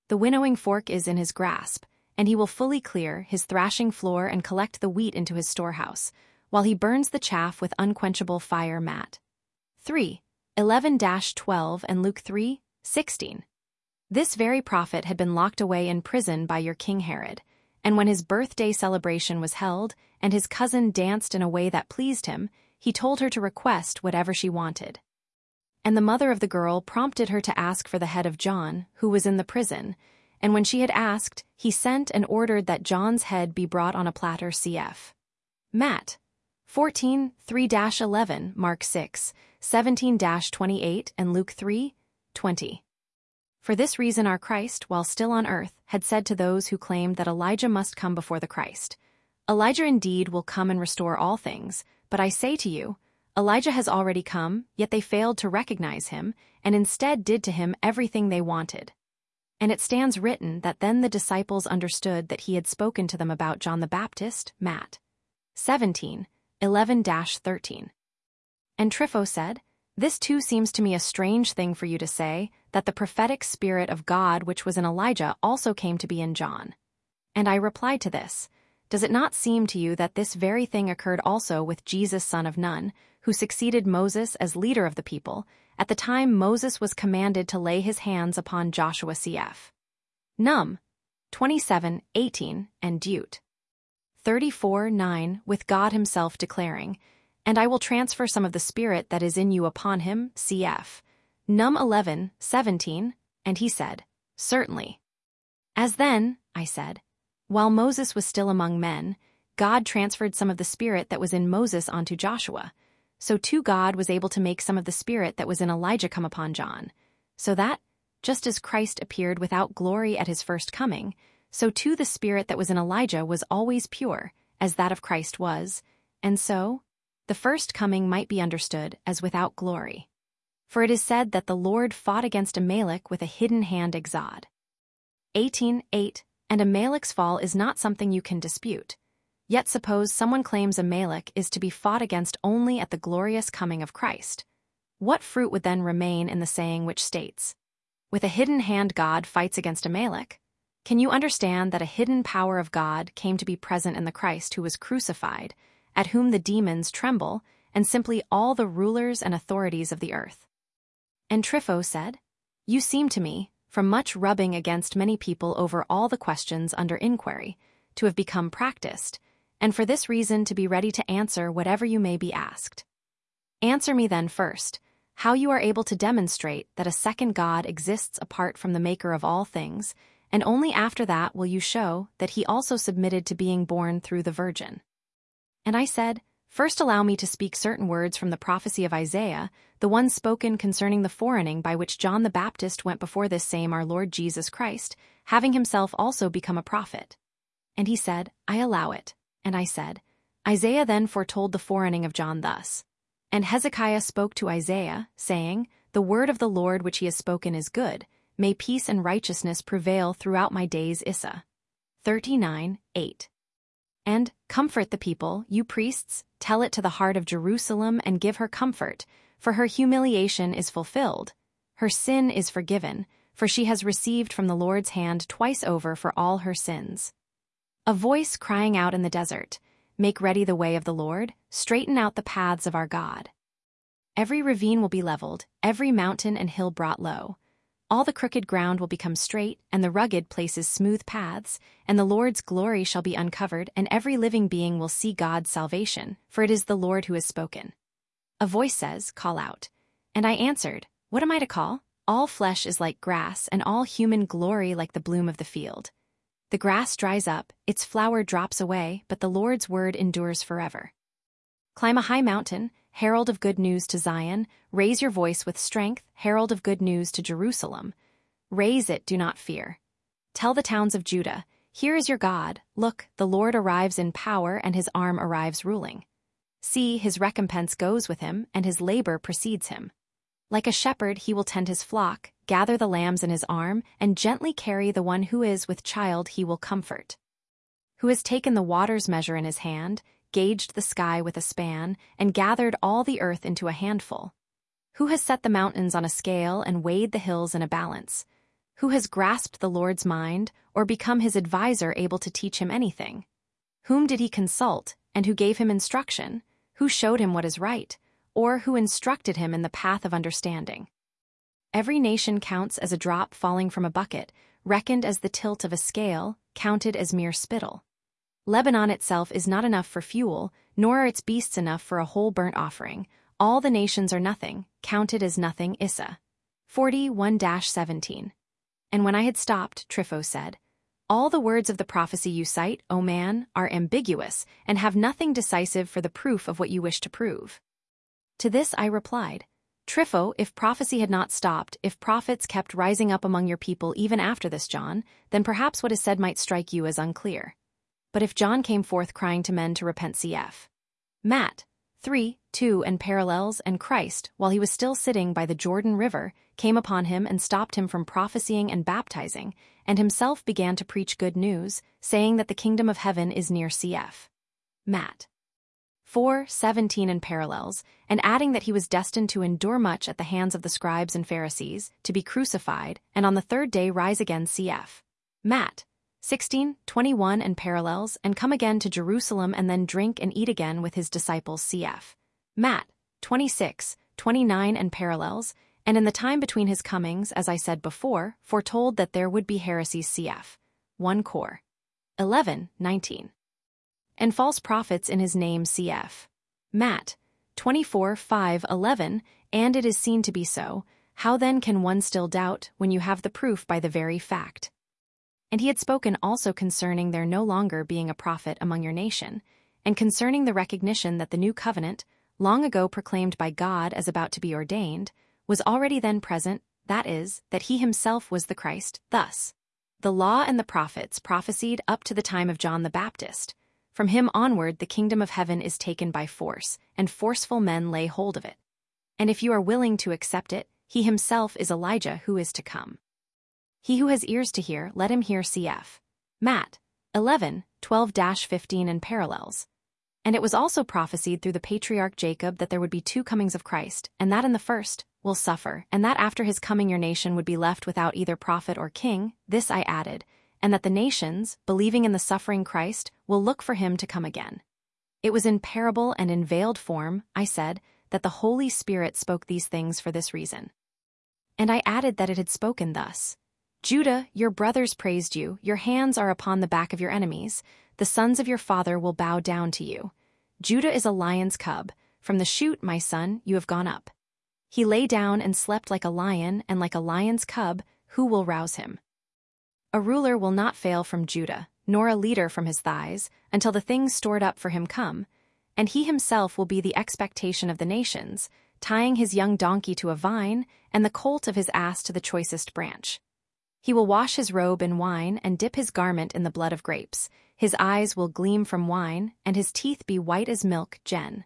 The winnowing fork is in his grasp, and he will fully clear his thrashing floor and collect the wheat into his storehouse, while he burns the chaff with unquenchable fire. Matt 3:11-12 and Luke 3:16. This very prophet had been locked away in prison by your King Herod, and when his birthday celebration was held and his cousin danced in a way that pleased him, he told her to request whatever she wanted. And the mother of the girl prompted her to ask for the head of John, who was in the prison, and when she had asked, he sent and ordered that John's head be brought on a platter. Cf. Matt 14:3-11, Mark 6:17-28, and Luke 3:20. For this reason our Christ, while still on earth, had said to those who claimed that Elijah must come before the Christ, Elijah indeed will come and restore all things, but I say to you, Elijah has already come, yet they failed to recognize him, and instead did to him everything they wanted. And it stands written that then the disciples understood that he had spoken to them about John the Baptist. Matt 17:11-13. And Trypho said, This too seems to me a strange thing for you to say, that the prophetic spirit of God which was in Elijah also came to be in John. And I replied to this, Does it not seem to you that this very thing occurred also with Jesus son of Nun, who succeeded Moses as leader of the people, at the time Moses was commanded to lay his hands upon Joshua. Cf. Num 27:18 and Deut. 34:9, with God himself declaring, And I will transfer some of the spirit that is in you upon him. Cf. Num 11:17, and he said, Certainly. As then, I said, while Moses was still among men, God transferred some of the spirit that was in Moses onto Joshua. So too God was able to make some of the spirit that was in Elijah come upon John, so that, just as Christ appeared without glory at his first coming, so too the spirit that was in Elijah was always pure, as that of Christ was, and so the first coming might be understood as without glory. For it is said that the Lord fought against Amalek with a hidden hand. Exod 18:8, and Amalek's fall is not something you can dispute. Yet suppose someone claims Amalek is to be fought against only at the glorious coming of Christ. What fruit would then remain in the saying which states, With a hidden hand God fights against Amalek? Can you understand that a hidden power of God came to be present in the Christ who was crucified, at whom the demons tremble, and simply all the rulers and authorities of the earth? And Trypho said, You seem to me, from much rubbing against many people over all the questions under inquiry, to have become practiced, and for this reason to be ready to answer whatever you may be asked. Answer me then first, how you are able to demonstrate that a second God exists apart from the Maker of all things, and only after that will you show that he also submitted to being born through the Virgin. And I said, First allow me to speak certain words from the prophecy of Isaiah, the one spoken concerning the forerunning by which John the Baptist went before this same our Lord Jesus Christ, having himself also become a prophet. And he said, I allow it. And I said, Isaiah then foretold the forerunning of John thus. And Hezekiah spoke to Isaiah, saying, The word of the Lord which he has spoken is good, may peace and righteousness prevail throughout my days. Isa 39:8. And, comfort the people, you priests, tell it to the heart of Jerusalem and give her comfort, for her humiliation is fulfilled. Her sin is forgiven, for she has received from the Lord's hand twice over for all her sins. A voice crying out in the desert, Make ready the way of the Lord, straighten out the paths of our God. Every ravine will be leveled, every mountain and hill brought low. All the crooked ground will become straight, and the rugged places smooth paths, and the Lord's glory shall be uncovered, and every living being will see God's salvation, for it is the Lord who has spoken. A voice says, Call out. And I answered, What am I to call? All flesh is like grass, and all human glory like the bloom of the field. The grass dries up, its flower drops away, but the Lord's word endures forever. Climb a high mountain, herald of good news to Zion, raise your voice with strength, herald of good news to Jerusalem. Raise it, do not fear. Tell the towns of Judah, Here is your God, look, the Lord arrives in power and his arm arrives ruling. See, his recompense goes with him, and his labor precedes him. Like a shepherd he will tend his flock, gather the lambs in his arm, and gently carry the one who is with child he will comfort. Who has taken the water's measure in his hand, gauged the sky with a span, and gathered all the earth into a handful? Who has set the mountains on a scale and weighed the hills in a balance? Who has grasped the Lord's mind, or become his adviser able to teach him anything? Whom did he consult, and who gave him instruction? Who showed him what is right, or who instructed him in the path of understanding? Every nation counts as a drop falling from a bucket, reckoned as the tilt of a scale, counted as mere spittle. Lebanon itself is not enough for fuel, nor are its beasts enough for a whole burnt offering. All the nations are nothing, counted as nothing. Issa 41-17. And when I had stopped, Trypho said, "All the words of the prophecy you cite, O man, are ambiguous and have nothing decisive for the proof of what you wish to prove." To this I replied, "Trypho, if prophecy had not stopped, if prophets kept rising up among your people even after this John, then perhaps what is said might strike you as unclear. But if John came forth crying to men to repent cf. Matt 3:2 and parallels, and Christ, while he was still sitting by the Jordan River, came upon him and stopped him from prophesying and baptizing, and himself began to preach good news, saying that the kingdom of heaven is near cf. Matt 4:17 and parallels, and adding that he was destined to endure much at the hands of the scribes and Pharisees, to be crucified, and on the third day rise again cf. Matt 16:21 and parallels, and come again to Jerusalem and then drink and eat again with his disciples cf. Matt 26:29 and parallels, and in the time between his comings, as I said before, foretold that there would be heresies cf. 1 Cor 11:19. And false prophets in his name cf. Matt 24:5-11, and it is seen to be so. How then can one still doubt when you have the proof by the very fact? And he had spoken also concerning there no longer being a prophet among your nation, and concerning the recognition that the new covenant, long ago proclaimed by God as about to be ordained, was already then present, that is, that he himself was the Christ. Thus, the law and the prophets prophesied up to the time of John the Baptist. From him onward the kingdom of heaven is taken by force, and forceful men lay hold of it. And if you are willing to accept it, he himself is Elijah who is to come. He who has ears to hear, let him hear cf. Matt 11:12-15 and parallels. And it was also prophesied through the patriarch Jacob that there would be two comings of Christ, and that in the first will suffer, and that after his coming your nation would be left without either prophet or king. This I added, and that the nations, believing in the suffering Christ, will look for him to come again. It was in parable and in veiled form, I said, that the Holy Spirit spoke these things for this reason. And I added that it had spoken thus: Judah, your brothers praised you, your hands are upon the back of your enemies, the sons of your father will bow down to you. Judah is a lion's cub, from the shoot, my son, you have gone up. He lay down and slept like a lion, and like a lion's cub, who will rouse him? A ruler will not fail from Judah, nor a leader from his thighs, until the things stored up for him come, and he himself will be the expectation of the nations, tying his young donkey to a vine, and the colt of his ass to the choicest branch. He will wash his robe in wine and dip his garment in the blood of grapes. His eyes will gleam from wine, and his teeth be white as milk. Gen.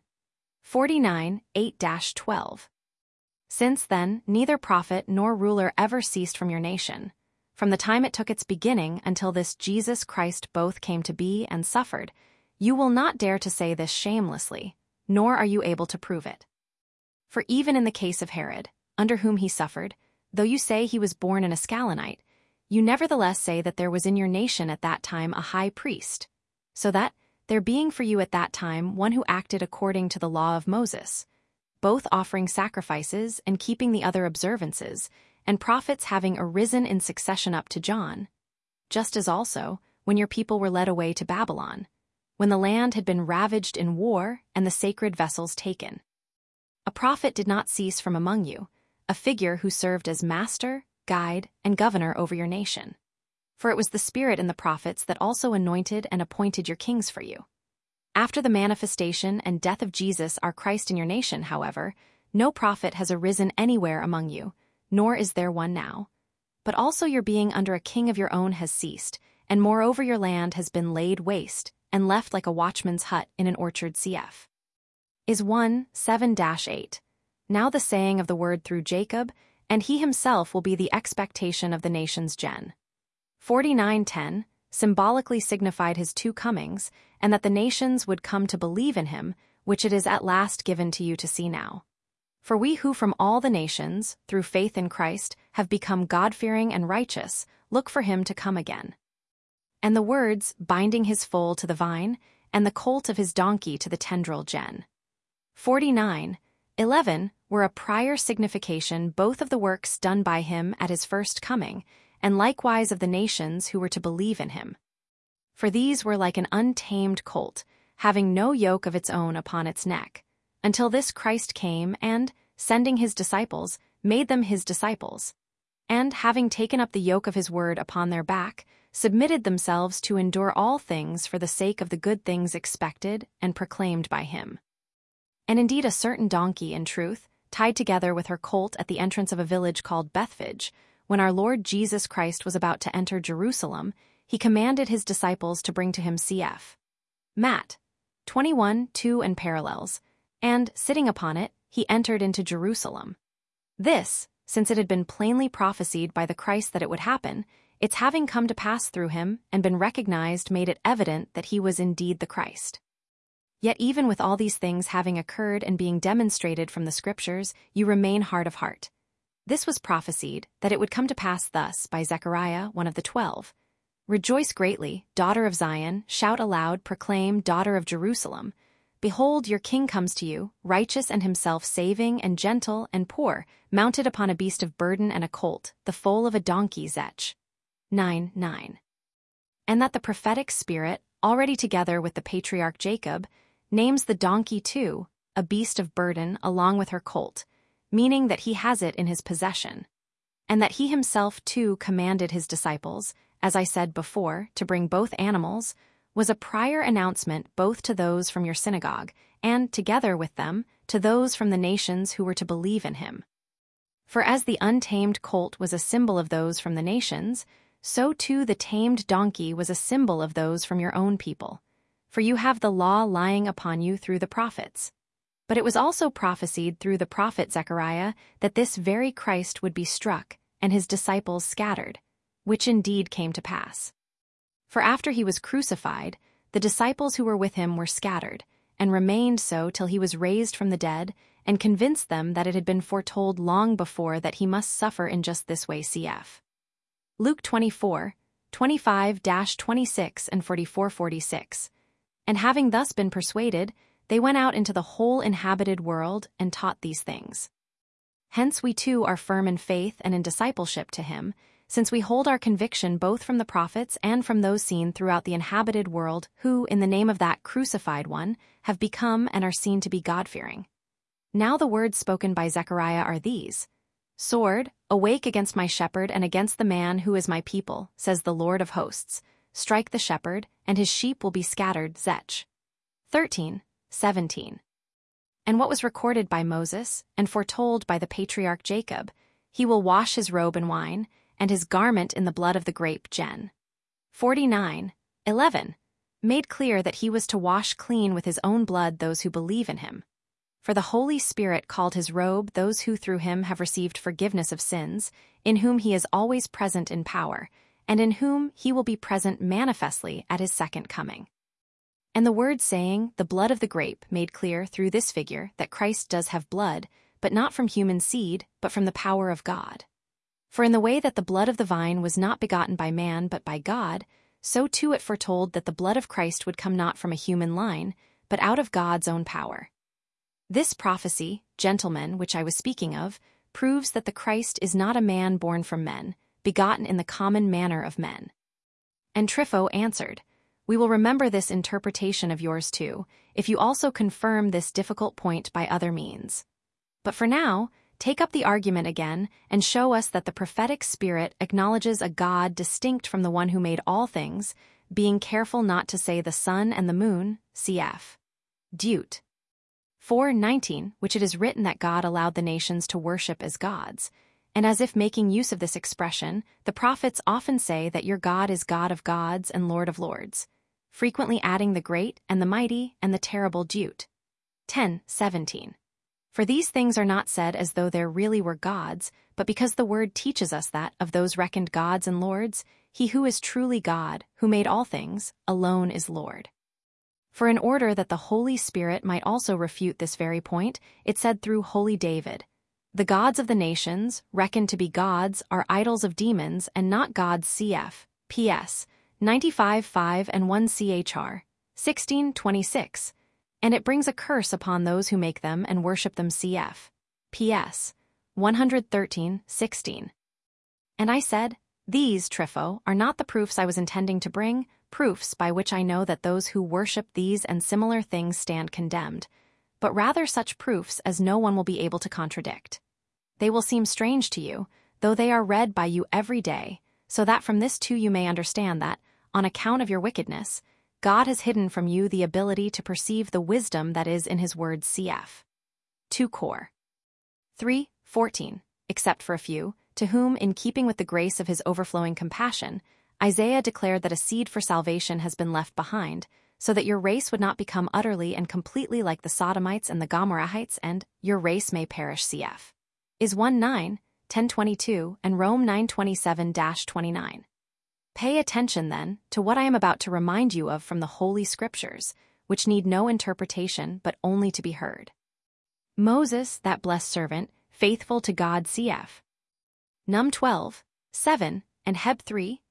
49:8-12. Since then, neither prophet nor ruler ever ceased from your nation. From the time it took its beginning until this Jesus Christ both came to be and suffered, you will not dare to say this shamelessly, nor are you able to prove it. For even in the case of Herod, under whom he suffered, though you say he was born an Ascalonite, you nevertheless say that there was in your nation at that time a high priest, so that, there being for you at that time one who acted according to the law of Moses, both offering sacrifices and keeping the other observances, and prophets having arisen in succession up to John, just as also, when your people were led away to Babylon, when the land had been ravaged in war and the sacred vessels taken. A prophet did not cease from among you, a figure who served as master, guide, and governor over your nation. For it was the Spirit in the prophets that also anointed and appointed your kings for you. After the manifestation and death of Jesus our Christ in your nation, however, no prophet has arisen anywhere among you, nor is there one now. But also your being under a king of your own has ceased, and moreover your land has been laid waste, and left like a watchman's hut in an orchard cf. Is 1:7-8. Now the saying of the word through Jacob, and he himself will be the expectation of the nations. Gen. 49:10, symbolically signified his two comings, and that the nations would come to believe in him, which it is at last given to you to see now. For we who from all the nations, through faith in Christ, have become God-fearing and righteous, look for him to come again. And the words, binding his foal to the vine, and the colt of his donkey to the tendril Gen. 49:11 were a prior signification both of the works done by him at his first coming, and likewise of the nations who were to believe in him. For these were like an untamed colt, having no yoke of its own upon its neck, until this Christ came and, sending his disciples, made them his disciples, and, having taken up the yoke of his word upon their back, submitted themselves to endure all things for the sake of the good things expected and proclaimed by him. And indeed a certain donkey, in truth, tied together with her colt at the entrance of a village called Bethphage, when our Lord Jesus Christ was about to enter Jerusalem, he commanded his disciples to bring to him cf. Matt. 21:2 and parallels, and, sitting upon it, he entered into Jerusalem. This, since it had been plainly prophesied by the Christ that it would happen, its having come to pass through him and been recognized made it evident that he was indeed the Christ. Yet even with all these things having occurred and being demonstrated from the Scriptures, you remain hard of heart. This was prophesied, that it would come to pass thus by Zechariah, one of the 12. Rejoice greatly, daughter of Zion, shout aloud, proclaim, daughter of Jerusalem. Behold, your king comes to you, righteous and himself saving and gentle and poor, mounted upon a beast of burden and a colt, the foal of a donkey Zech. 9:9. And that the prophetic spirit, already together with the patriarch Jacob, names the donkey too, a beast of burden along with her colt, meaning that he has it in his possession, and that he himself too commanded his disciples, as I said before, to bring both animals, was a prior announcement both to those from your synagogue, and, together with them, to those from the nations who were to believe in him. For as the untamed colt was a symbol of those from the nations, so too the tamed donkey was a symbol of those from your own people. For you have the law lying upon you through the prophets. But it was also prophesied through the prophet Zechariah that this very Christ would be struck, and his disciples scattered, which indeed came to pass. For after he was crucified, the disciples who were with him were scattered, and remained so till he was raised from the dead, and convinced them that it had been foretold long before that he must suffer in just this way cf. Luke 24:25-26 and 44-46. And having thus been persuaded, they went out into the whole inhabited world and taught these things. Hence we too are firm in faith and in discipleship to him, since we hold our conviction both from the prophets and from those seen throughout the inhabited world who, in the name of that crucified one, have become and are seen to be God-fearing. Now the words spoken by Zechariah are these: Sword, awake against my shepherd and against the man who is my people, says the Lord of hosts. Strike the shepherd, and his sheep will be scattered. Zech. 13:17. And what was recorded by Moses, and foretold by the patriarch Jacob, he will wash his robe in wine, and his garment in the blood of the grape. Gen. 49:11, made clear that he was to wash clean with his own blood those who believe in him. For the Holy Spirit called his robe those who through him have received forgiveness of sins, in whom he is always present in power, and in whom he will be present manifestly at his second coming. And the word saying, the blood of the grape, made clear through this figure that Christ does have blood, but not from human seed, but from the power of God. For in the way that the blood of the vine was not begotten by man but by God, so too it foretold that the blood of Christ would come not from a human line, but out of God's own power. This prophecy, gentlemen, which I was speaking of, proves that the Christ is not a man born from men, begotten in the common manner of men. And Trypho answered, We will remember this interpretation of yours too, if you also confirm this difficult point by other means. But for now, take up the argument again and show us that the prophetic spirit acknowledges a God distinct from the one who made all things, being careful not to say the sun and the moon, cf. Deut. 4:19, which it is written that God allowed the nations to worship as gods, and as if making use of this expression, the prophets often say that your God is God of gods and Lord of lords, frequently adding the great and the mighty and the terrible. Deut. 10:17. For these things are not said as though there really were gods, but because the word teaches us that, of those reckoned gods and lords, he who is truly God, who made all things, alone is Lord. For in order that the Holy Spirit might also refute this very point, it said through holy David, The gods of the nations, reckoned to be gods, are idols of demons and not gods. Cf. PS 95:5 and 1 Chr. 16:26. And it brings a curse upon those who make them and worship them. Cf. PS 113:16. And I said, these, Trypho, are not the proofs I was intending to bring, proofs by which I know that those who worship these and similar things stand condemned, but rather such proofs as no one will be able to contradict. They will seem strange to you, though they are read by you every day, so that from this too you may understand that, on account of your wickedness, God has hidden from you the ability to perceive the wisdom that is in his words. Cf. 2 Cor. 3:14, except for a few, to whom, in keeping with the grace of his overflowing compassion, Isaiah declared that a seed for salvation has been left behind, so that your race would not become utterly and completely like the Sodomites and the Gomorrahites, and your race may perish. Cf. Is 1:9, 10:22, and Rome 9:27-29. Pay attention, then, to what I am about to remind you of from the Holy Scriptures, which need no interpretation but only to be heard. Moses, that blessed servant, faithful to God. Cf. Num 12:7, and Heb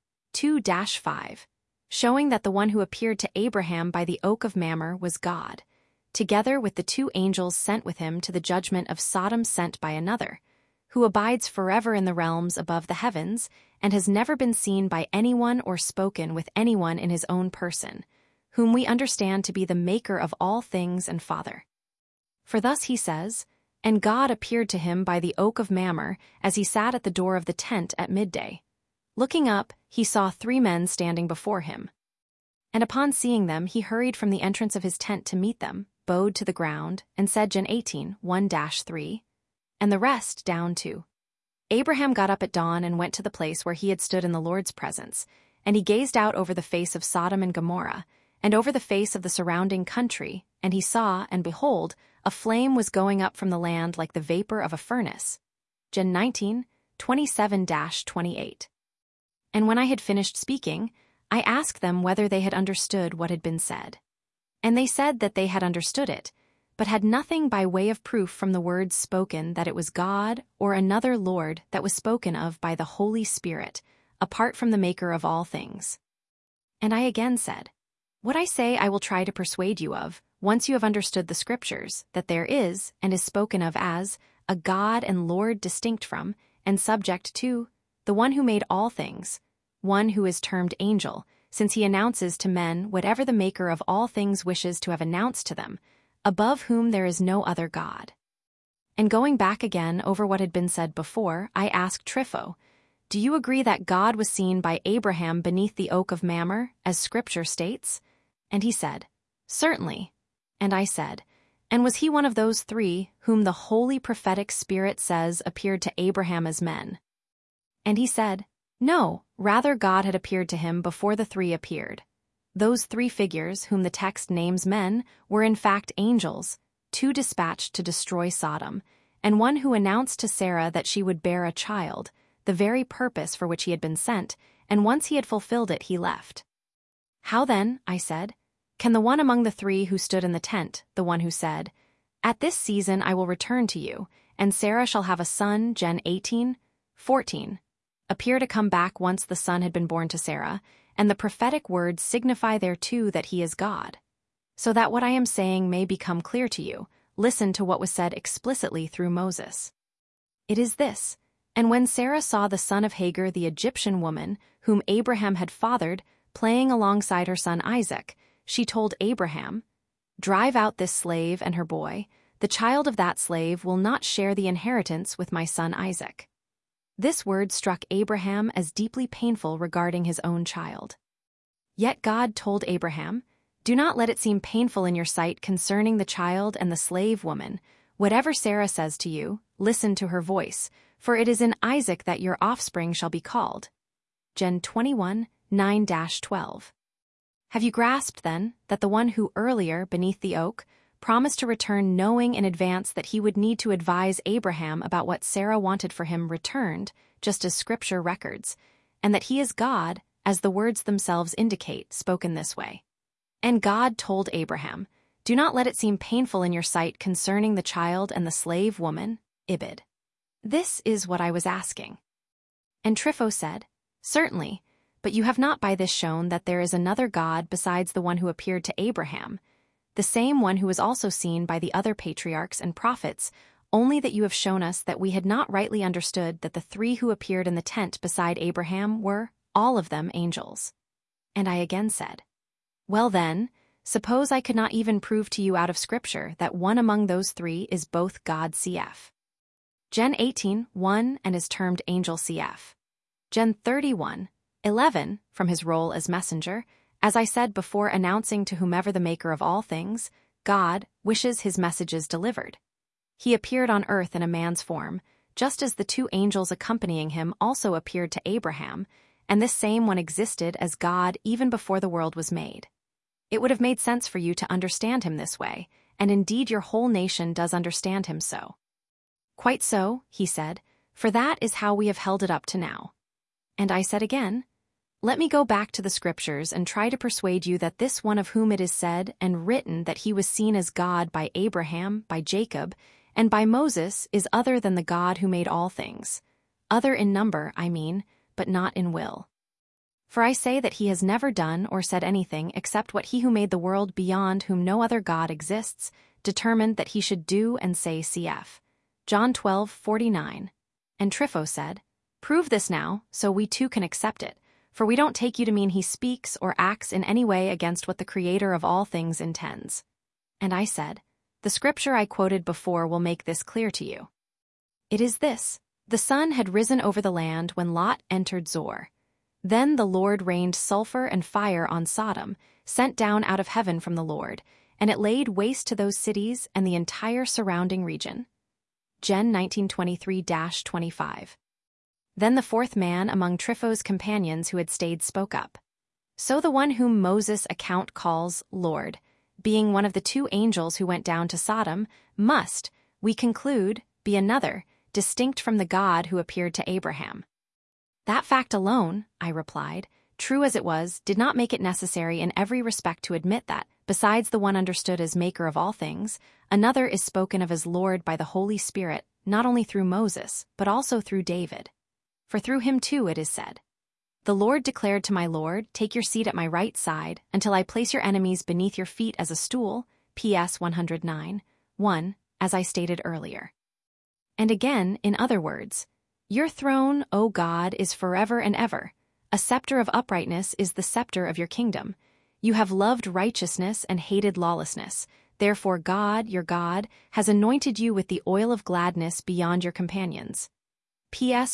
3:2-5, showing that the one who appeared to Abraham by the oak of Mamre was God, together with the two angels sent with him to the judgment of Sodom, sent by another, who abides forever in the realms above the heavens, and has never been seen by anyone or spoken with anyone in his own person, whom we understand to be the Maker of all things and Father. For thus he says, and God appeared to him by the oak of Mamre as he sat at the door of the tent at midday. Looking up, he saw 3 men standing before him. And upon seeing them, he hurried from the entrance of his tent to meet them, bowed to the ground, and said, Gen 18, 1-3, and the rest down 2. Abraham got up at dawn and went to the place where he had stood in the Lord's presence, and he gazed out over the face of Sodom and Gomorrah, and over the face of the surrounding country, and he saw, and behold, a flame was going up from the land like the vapor of a furnace. Gen 19, 27-28. And when I had finished speaking, I asked them whether they had understood what had been said. And they said that they had understood it, but had nothing by way of proof from the words spoken that it was God or another Lord that was spoken of by the Holy Spirit, apart from the Maker of all things. And I again said, what I say I will try to persuade you of, once you have understood the Scriptures, that there is, and is spoken of as, a God and Lord distinct from, and subject to, the one who made all things, one who is termed angel, since he announces to men whatever the Maker of all things wishes to have announced to them, above whom there is no other God. And going back again over what had been said before, I asked Trypho, do you agree that God was seen by Abraham beneath the oak of Mamre, as Scripture states? And he said, certainly. And I said, and was he one of those 3 whom the holy prophetic spirit says appeared to Abraham as men? And he said, no, rather God had appeared to him before the 3 appeared. Those 3 figures, whom the text names men, were in fact angels, 2 dispatched to destroy Sodom, and one who announced to Sarah that she would bear a child, the very purpose for which he had been sent, and once he had fulfilled it, he left. How then, I said, can the one among the 3 who stood in the tent, the one who said, at this season I will return to you, and Sarah shall have a son, Gen 18, 14, appear to come back once the son had been born to Sarah, and the prophetic words signify thereto that he is God? So that what I am saying may become clear to you, listen to what was said explicitly through Moses. It is this, and when Sarah saw the son of Hagar the Egyptian woman, whom Abraham had fathered, playing alongside her son Isaac, she told Abraham, drive out this slave and her boy, the child of that slave will not share the inheritance with my son Isaac. This word struck Abraham as deeply painful regarding his own child. Yet God told Abraham, do not let it seem painful in your sight concerning the child and the slave woman. Whatever Sarah says to you, listen to her voice, for it is in Isaac that your offspring shall be called. Gen 21, 9-12. Have you grasped, then, that the one who earlier, beneath the oak, promised to return knowing in advance that he would need to advise Abraham about what Sarah wanted for him returned, just as Scripture records, and that he is God, as the words themselves indicate, spoken this way? And God told Abraham, do not let it seem painful in your sight concerning the child and the slave woman, Ibid. This is what I was asking. And Trypho said, Certainly, but you have not by this shown that there is another God besides the one who appeared to Abraham, the same one who was also seen by the other patriarchs and prophets, only that you have shown us that we had not rightly understood that the three who appeared in the tent beside Abraham were, all of them, angels. And I again said, Well then, suppose I could not even prove to you out of Scripture that one among those three is both God cf. Gen 18:1 and is termed angel cf. Gen 31:11, from his role as messenger, as I said before, announcing to whomever the maker of all things, God, wishes his messages delivered. He appeared on earth in a man's form, just as the two angels accompanying him also appeared to Abraham, and this same one existed as God even before the world was made. It would have made sense for you to understand him this way, and indeed your whole nation does understand him so. Quite so, he said, for that is how we have held it up to now. And I said again, Let me go back to the Scriptures and try to persuade you that this one of whom it is said and written that he was seen as God by Abraham, by Jacob, and by Moses is other than the God who made all things. Other in number, I mean, but not in will. For I say that he has never done or said anything except what he who made the world beyond whom no other God exists, determined that he should do and say cf. John 12:49. And Trypho said, Prove this now, so we too can accept it, for we don't take you to mean he speaks or acts in any way against what the Creator of all things intends. And I said, The Scripture I quoted before will make this clear to you. It is this: the sun had risen over the land when Lot entered Zoar. Then the Lord rained sulfur and fire on Sodom, sent down out of heaven from the Lord, and it laid waste to those cities and the entire surrounding region. Gen 1923-25. Then the fourth man among Trypho's companions who had stayed spoke up. So the one whom Moses' account calls Lord, being one of the two angels who went down to Sodom, must, we conclude, be another, distinct from the God who appeared to Abraham. That fact alone, I replied, true as it was, did not make it necessary in every respect to admit that, besides the one understood as maker of all things, another is spoken of as Lord by the Holy Spirit, not only through Moses, but also through David. For through him too it is said, The Lord declared to my Lord, Take your seat at my right side, until I place your enemies beneath your feet as a stool, PS 109:1, as I stated earlier. And again, in other words, Your throne, O God, is forever and ever. A scepter of uprightness is the scepter of your kingdom. You have loved righteousness and hated lawlessness. Therefore God, your God, has anointed you with the oil of gladness beyond your companions. PS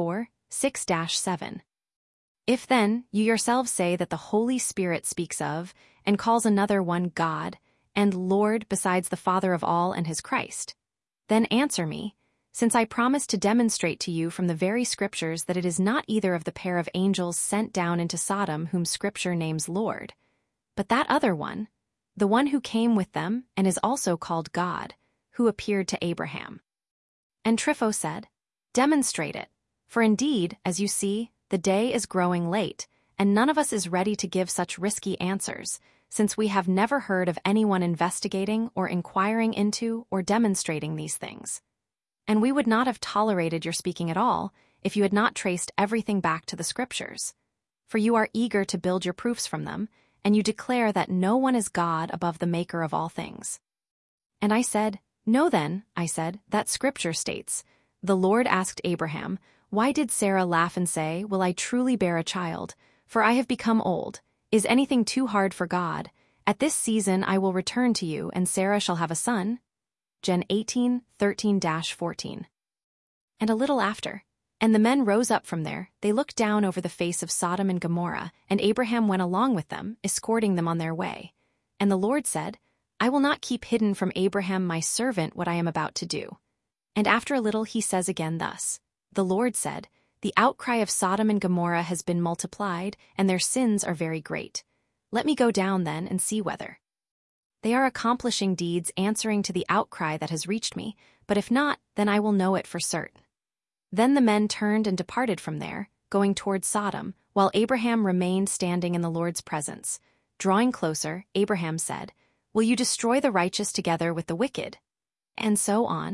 44:6-7. If then, you yourselves say that the Holy Spirit speaks of, and calls another one God, and Lord besides the Father of all and his Christ, then answer me, since I promised to demonstrate to you from the very Scriptures that it is not either of the pair of angels sent down into Sodom whom Scripture names Lord, but that other one, the one who came with them and is also called God, who appeared to Abraham. And Trypho said, Demonstrate it, for indeed, as you see, the day is growing late, and none of us is ready to give such risky answers, since we have never heard of anyone investigating or inquiring into or demonstrating these things. And we would not have tolerated your speaking at all if you had not traced everything back to the Scriptures. For you are eager to build your proofs from them, and you declare that no one is God above the Maker of all things. And I said, No then, I said, that Scripture states, The Lord asked Abraham, Why did Sarah laugh and say, Will I truly bear a child? For I have become old. Is anything too hard for God? At this season I will return to you, and Sarah shall have a son. Gen 18:13-14. And a little after, and the men rose up from there, they looked down over the face of Sodom and Gomorrah, and Abraham went along with them, escorting them on their way. And the Lord said, I will not keep hidden from Abraham my servant what I am about to do. And after a little he says again thus, The Lord said, The outcry of Sodom and Gomorrah has been multiplied, and their sins are very great. Let me go down then and see whether they are accomplishing deeds answering to the outcry that has reached me, but if not, then I will know it for certain. Then the men turned and departed from there, going toward Sodom, while Abraham remained standing in the Lord's presence. Drawing closer, Abraham said, Will you destroy the righteous together with the wicked? And so on,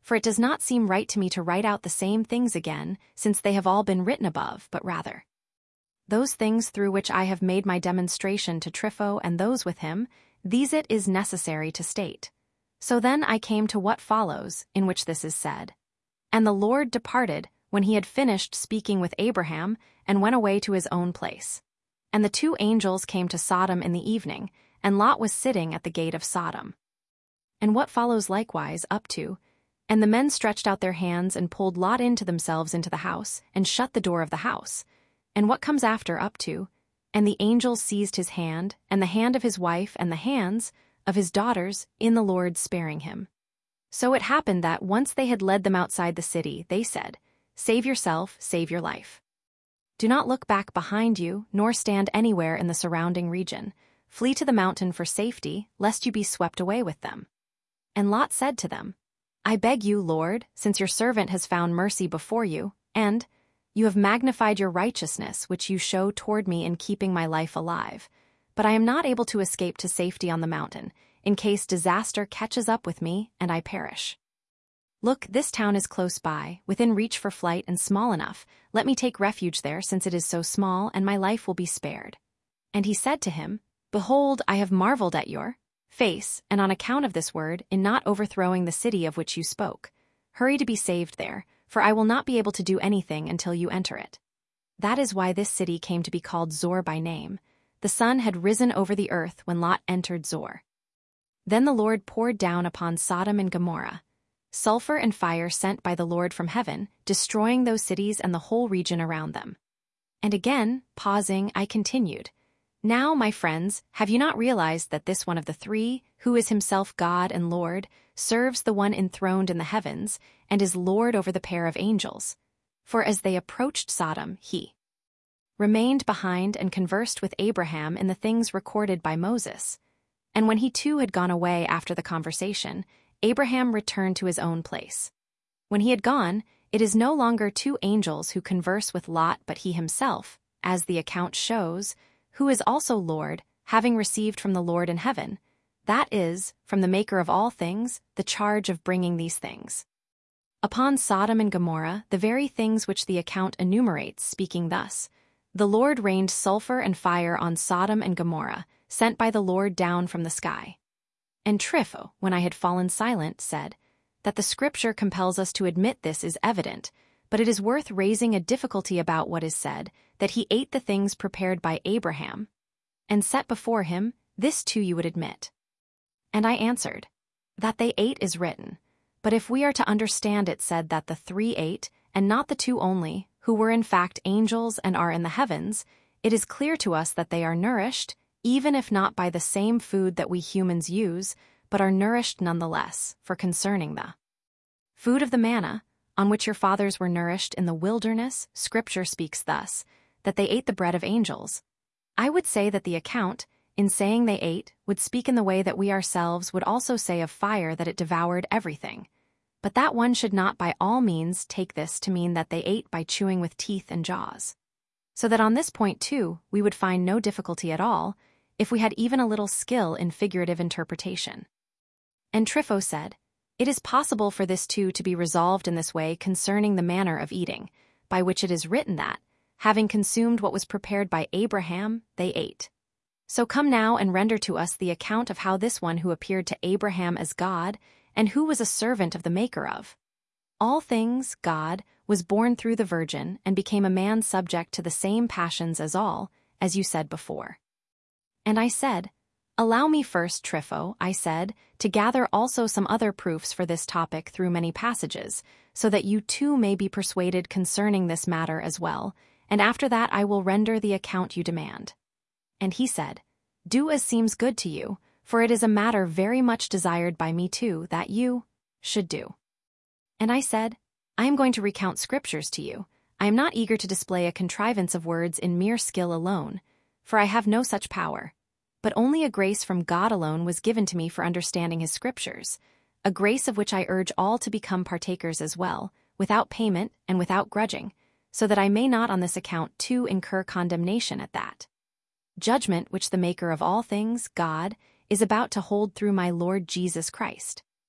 For it does not seem right to me to write out the same things again, since they have all been written above, but rather those things through which I have made my demonstration to Trypho and those with him, these it is necessary to state. So then I came to what follows, in which this is said. And the Lord departed, when he had finished speaking with Abraham, and went away to his own place. And the two angels came to Sodom in the evening, and Lot was sitting at the gate of Sodom. And what follows likewise up to, and the men stretched out their hands and pulled Lot into themselves into the house, and shut the door of the house. And what comes after up to, and the angels seized his hand, and the hand of his wife, and the hands of his daughters, in the Lord sparing him. So it happened that once they had led them outside the city, they said, Save yourself, save your life. Do not look back behind you, nor stand anywhere in the surrounding region. Flee to the mountain for safety, lest you be swept away with them. And Lot said to them, I beg you, Lord, since your servant has found mercy before you, and you have magnified your righteousness, which you show toward me in keeping my life alive. But I am not able to escape to safety on the mountain, in case disaster catches up with me and I perish. Look, this town is close by, within reach for flight and small enough. Let me take refuge there, since it is so small, and my life will be spared. And he said to him, Behold, I have marveled at your face, and on account of this word, in not overthrowing the city of which you spoke. Hurry to be saved there, for I will not be able to do anything until you enter it. That is why this city came to be called Zor by name. The sun had risen over the earth when Lot entered Zor. Then the Lord poured down upon Sodom and Gomorrah sulfur and fire sent by the Lord from heaven, destroying those cities and the whole region around them. And again, pausing, I continued, Now, my friends, have you not realized that this one of the three, who is himself God and Lord, serves the one enthroned in the heavens, and is Lord over the pair of angels? For as they approached Sodom, he remained behind and conversed with Abraham in the things recorded by Moses. And when he too had gone away after the conversation, Abraham returned to his own place. When he had gone, it is no longer two angels who converse with Lot but he himself, as the account shows, who is also Lord, having received from the Lord in heaven, that is, from the Maker of all things, the charge of bringing these things upon Sodom and Gomorrah, the very things which the account enumerates, speaking thus, The Lord rained sulfur and fire on Sodom and Gomorrah, sent by the Lord down from the sky. And Trypho, when I had fallen silent, said, That the Scripture compels us to admit this is evident, but it is worth raising a difficulty about what is said, that he ate the things prepared by Abraham, and set before him, this too you would admit. And I answered, That they ate is written, but if we are to understand it said that the three ate, and not the two only, who were in fact angels and are in the heavens, it is clear to us that they are nourished, even if not by the same food that we humans use, but are nourished nonetheless, for concerning the food of the manna, on which your fathers were nourished in the wilderness, Scripture speaks thus, that they ate the bread of angels. I would say that the account, in saying they ate, would speak in the way that we ourselves would also say of fire that it devoured everything. But that one should not by all means take this to mean that they ate by chewing with teeth and jaws. So that on this point too, we would find no difficulty at all, if we had even a little skill in figurative interpretation. And Trypho said, It is possible for this too to be resolved in this way concerning the manner of eating, by which it is written that, having consumed what was prepared by Abraham, they ate. So come now and render to us the account of how this one who appeared to Abraham as God, and who was a servant of the Maker of all things, God, was born through the Virgin and became a man subject to the same passions as all, as you said before. And I said, Allow me first, Trypho, I said, to gather also some other proofs for this topic through many passages, so that you too may be persuaded concerning this matter as well, and after that I will render the account you demand. And he said, Do as seems good to you, for it is a matter very much desired by me too that you should do. And I said, I am going to recount Scriptures to you. I am not eager to display a contrivance of words in mere skill alone, for I have no such power. But only a grace from God alone was given to me for understanding his Scriptures, a grace of which I urge all to become partakers as well, without payment and without grudging, so that I may not on this account too incur condemnation at that judgment which the Maker of all things, God, is about to hold through my Lord Jesus Christ.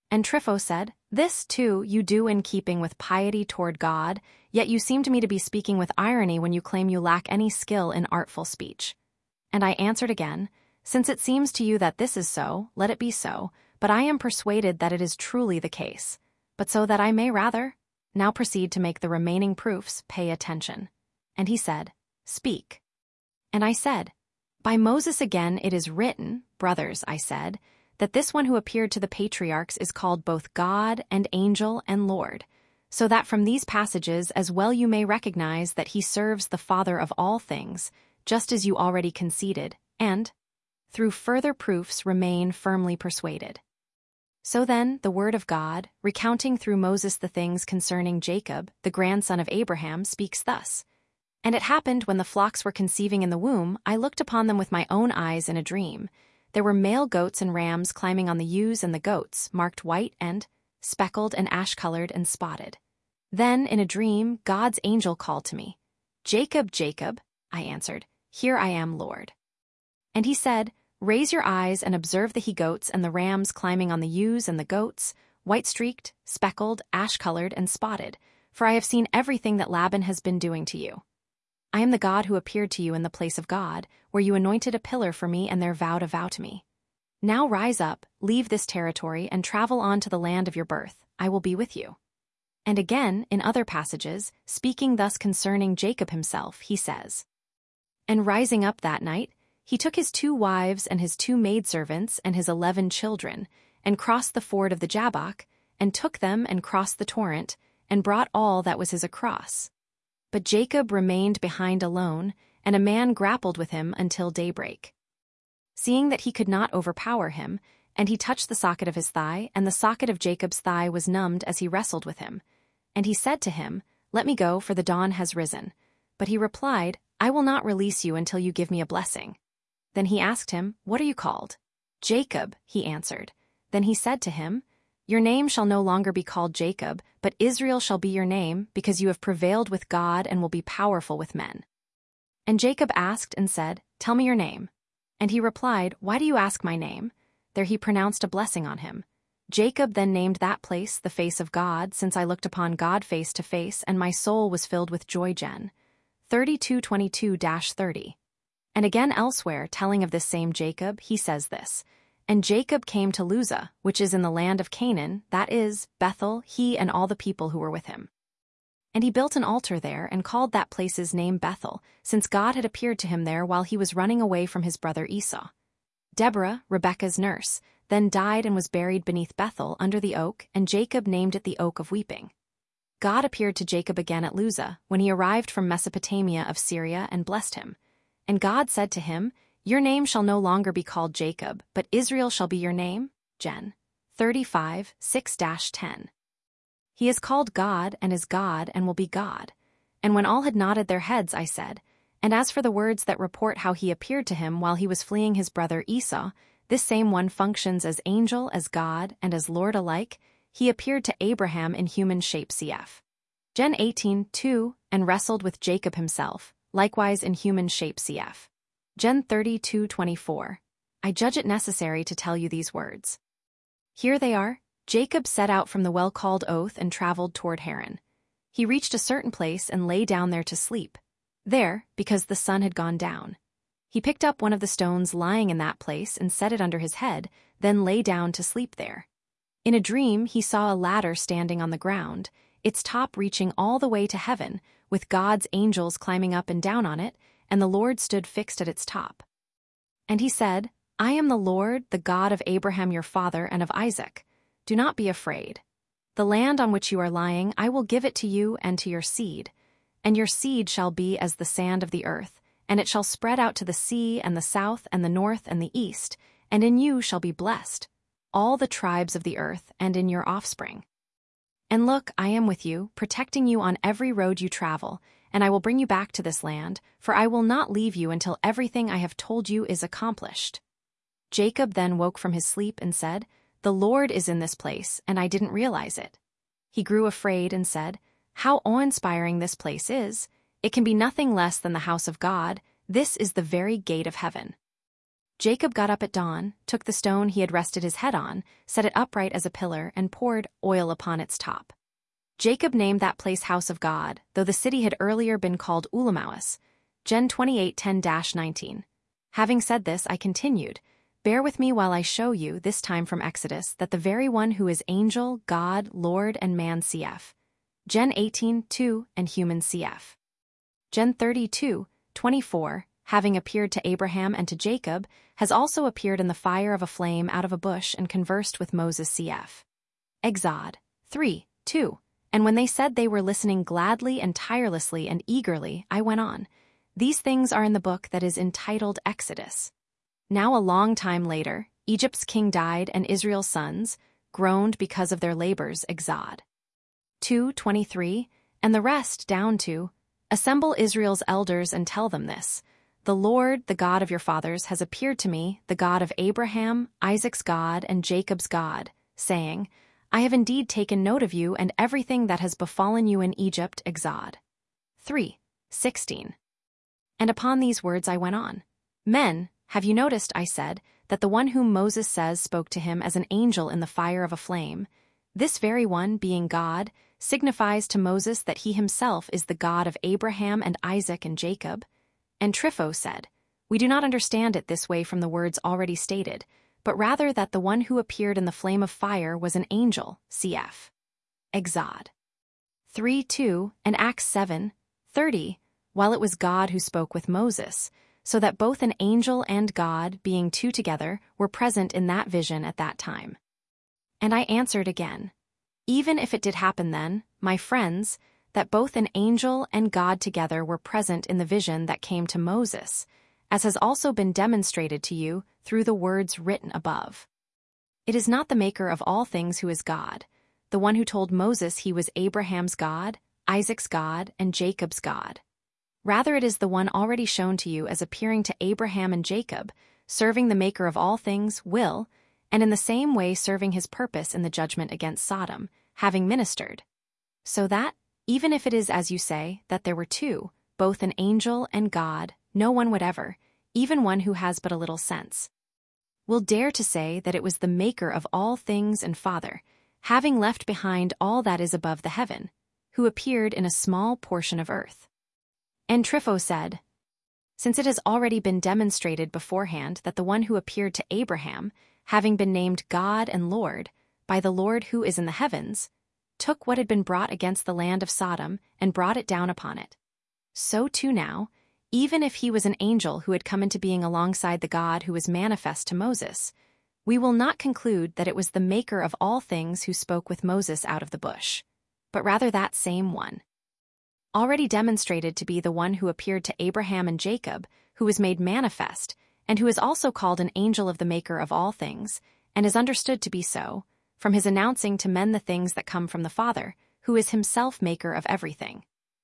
And Trypho said, "This, too, you do in keeping with piety toward God, yet you seem to me to be speaking with irony when you claim you lack any skill in artful speech." And I answered again, "Since it seems to you that this is so, let it be so, but I am persuaded that it is truly the case. But so that I may rather now proceed to make the remaining proofs, pay attention." And he said, "Speak." And I said, "By Moses again it is written, brothers," I said, "that this one who appeared to the patriarchs is called both God and angel and Lord, so that from these passages as well you may recognize that he serves the Father of all things, just as you already conceded, and, through further proofs, remain firmly persuaded." So then, the word of God, recounting through Moses the things concerning Jacob, the grandson of Abraham, speaks thus. "And it happened when the flocks were conceiving in the womb, I looked upon them with my own eyes in a dream. There were male goats and rams climbing on the ewes and the goats, marked white and speckled and ash-colored and spotted. Then, in a dream, God's angel called to me. 'Jacob, Jacob,' I answered. 'Here I am, Lord.' And he said, 'Raise your eyes and observe the he-goats and the rams climbing on the ewes and the goats, white-streaked, speckled, ash-colored, and spotted, for I have seen everything that Laban has been doing to you. I am the God who appeared to you in the place of God, where you anointed a pillar for me and there vowed a vow to me. Now rise up, leave this territory, and travel on to the land of your birth. I will be with you.' And again, in other passages, speaking thus concerning Jacob himself, he says, 'And rising up that night, he took his 2 wives and his 2 maidservants and his 11 children, and crossed the ford of the Jabbok, and took them and crossed the torrent, and brought all that was his across. But Jacob remained behind alone, and a man grappled with him until daybreak. Seeing that he could not overpower him, and he touched the socket of his thigh, and the socket of Jacob's thigh was numbed as he wrestled with him. And he said to him, 'Let me go, for the dawn has risen.' But he replied, 'I will not release you until you give me a blessing.' Then he asked him, 'What are you called?' 'Jacob,' he answered. Then he said to him, 'Your name shall no longer be called Jacob, but Israel shall be your name, because you have prevailed with God and will be powerful with men.' And Jacob asked and said, 'Tell me your name.' And he replied, 'Why do you ask my name?' There he pronounced a blessing on him. Jacob then named that place the face of God, since I looked upon God face to face, and my soul was filled with joy. Gen. 32:22-30. And again elsewhere, telling of this same Jacob, he says this, 'And Jacob came to Luzah, which is in the land of Canaan, that is, Bethel, he and all the people who were with him. And he built an altar there and called that place's name Bethel, since God had appeared to him there while he was running away from his brother Esau. Deborah, Rebekah's nurse, then died and was buried beneath Bethel under the oak, and Jacob named it the Oak of Weeping. God appeared to Jacob again at Luzah, when he arrived from Mesopotamia of Syria, and blessed him. And God said to him, 'Your name shall no longer be called Jacob, but Israel shall be your name.' Gen. 35:6-10. He is called God and is God and will be God. And when all had nodded their heads, I said, 'And as for the words that report how he appeared to him while he was fleeing his brother Esau, this same one functions as angel, as God, and as Lord alike. He appeared to Abraham in human shape cf. Gen 18:2, and wrestled with Jacob himself, likewise in human shape cf. Gen 32:24. I judge it necessary to tell you these words. Here they are. Jacob set out from the well-called Oath and traveled toward Haran. He reached a certain place and lay down there to sleep. There, because the sun had gone down. He picked up one of the stones lying in that place and set it under his head, then lay down to sleep there. In a dream, he saw a ladder standing on the ground, its top reaching all the way to heaven, with God's angels climbing up and down on it, and the Lord stood fixed at its top. And he said, 'I am the Lord, the God of Abraham your father and of Isaac. Do not be afraid. The land on which you are lying, I will give it to you and to your seed. And your seed shall be as the sand of the earth, and it shall spread out to the sea and the south and the north and the east, and in you shall be blessed all the tribes of the earth, and in your offspring. And look, I am with you, protecting you on every road you travel, and I will bring you back to this land, for I will not leave you until everything I have told you is accomplished.' Jacob then woke from his sleep and said, 'The Lord is in this place, and I didn't realize it.' He grew afraid and said, 'How awe-inspiring this place is! It can be nothing less than the house of God. This is the very gate of heaven.' Jacob got up at dawn, took the stone he had rested his head on, set it upright as a pillar, and poured oil upon its top. Jacob named that place House of God, though the city had earlier been called Ulamawis. Gen 28:10-19. Having said this, I continued, bear with me while I show you, this time from Exodus, that the very one who is angel, God, Lord, and man cf. Gen 18:2 and human cf. Gen 32:24, having appeared to Abraham and to Jacob, has also appeared in the fire of a flame out of a bush and conversed with Moses cf. Exod 3:2. And when they said they were listening gladly and tirelessly and eagerly, I went on. These things are in the book that is entitled Exodus. Now a long time later, Egypt's king died and Israel's sons groaned because of their labors. Exod 2:23, and the rest down to, assemble Israel's elders and tell them this. The Lord, the God of your fathers, has appeared to me, the God of Abraham, Isaac's God, and Jacob's God, saying, I have indeed taken note of you and everything that has befallen you in Egypt. Exod 3:16. And upon these words I went on. Men, have you noticed, I said, that the one whom Moses says spoke to him as an angel in the fire of a flame, this very one, being God, signifies to Moses that he himself is the God of Abraham and Isaac and Jacob? And Trypho said, we do not understand it this way from the words already stated, but rather that the one who appeared in the flame of fire was an angel, cf. Exod 3:2 and Acts 7:30, while it was God who spoke with Moses, so that both an angel and God, being two together, were present in that vision at that time. And I answered again, even if it did happen then, my friends, that both an angel and God together were present in the vision that came to Moses, as has also been demonstrated to you through the words written above. It is not the maker of all things who is God, the one who told Moses he was Abraham's God, Isaac's God, and Jacob's God. Rather it is the one already shown to you as appearing to Abraham and Jacob, serving the maker of all things, will, and in the same way serving his purpose in the judgment against Sodom, having ministered. So that, even if it is as you say, that there were two, both an angel and God, no one would ever, even one who has but a little sense, will dare to say that it was the maker of all things and Father, having left behind all that is above the heaven, who appeared in a small portion of earth. And Trypho said, since it has already been demonstrated beforehand that the one who appeared to Abraham, having been named God and Lord, by the Lord who is in the heavens, took what had been brought against the land of Sodom and brought it down upon it. So too now, even if he was an angel who had come into being alongside the God who was manifest to Moses, we will not conclude that it was the maker of all things who spoke with Moses out of the bush, but rather that same one, already demonstrated to be the one who appeared to Abraham and Jacob, who was made manifest, and who is also called an angel of the maker of all things, and is understood to be so, from his announcing to men the things that come from the Father, who is himself maker of everything.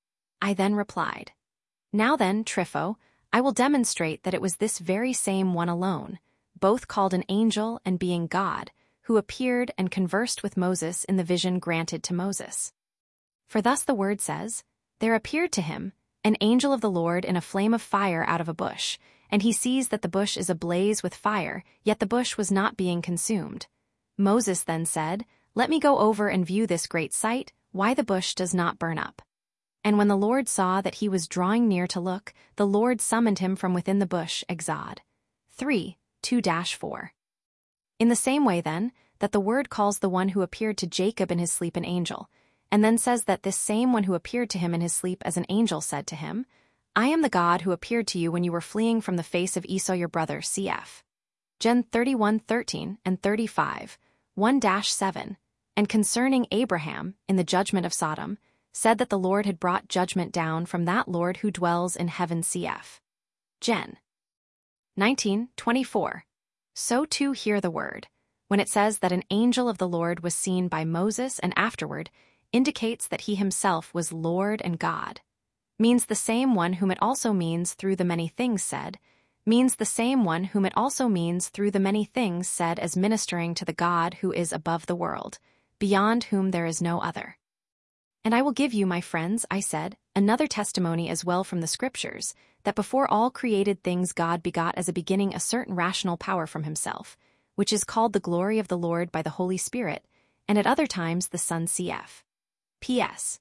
I then replied, now then, Trypho, I will demonstrate that it was this very same one alone, both called an angel and being God, who appeared and conversed with Moses in the vision granted to Moses. For thus the word says, there appeared to him an angel of the Lord in a flame of fire out of a bush, and he sees that the bush is ablaze with fire, yet the bush was not being consumed. Moses then said, let me go over and view this great sight, why the bush does not burn up. And when the Lord saw that he was drawing near to look, the Lord summoned him from within the bush. Exod 3:2-4. In the same way, then, that the word calls the one who appeared to Jacob in his sleep an angel, and then says that this same one who appeared to him in his sleep as an angel said to him, I am the God who appeared to you when you were fleeing from the face of Esau your brother, cf. Gen 31:13 and 35, 1-7, and concerning Abraham, in the judgment of Sodom, said that the Lord had brought judgment down from that Lord who dwells in heaven, cf. Gen 19:24. So too hear the word, when it says that an angel of the Lord was seen by Moses and afterward, indicates that he himself was Lord and God, means the same one whom it also means through the many things said, means the same one whom it also means through the many things said as ministering to the God who is above the world, beyond whom there is no other. And I will give you, my friends, I said, another testimony as well from the Scriptures, that before all created things God begot as a beginning a certain rational power from himself, which is called the glory of the Lord by the Holy Spirit, and at other times the Son cf. P.S.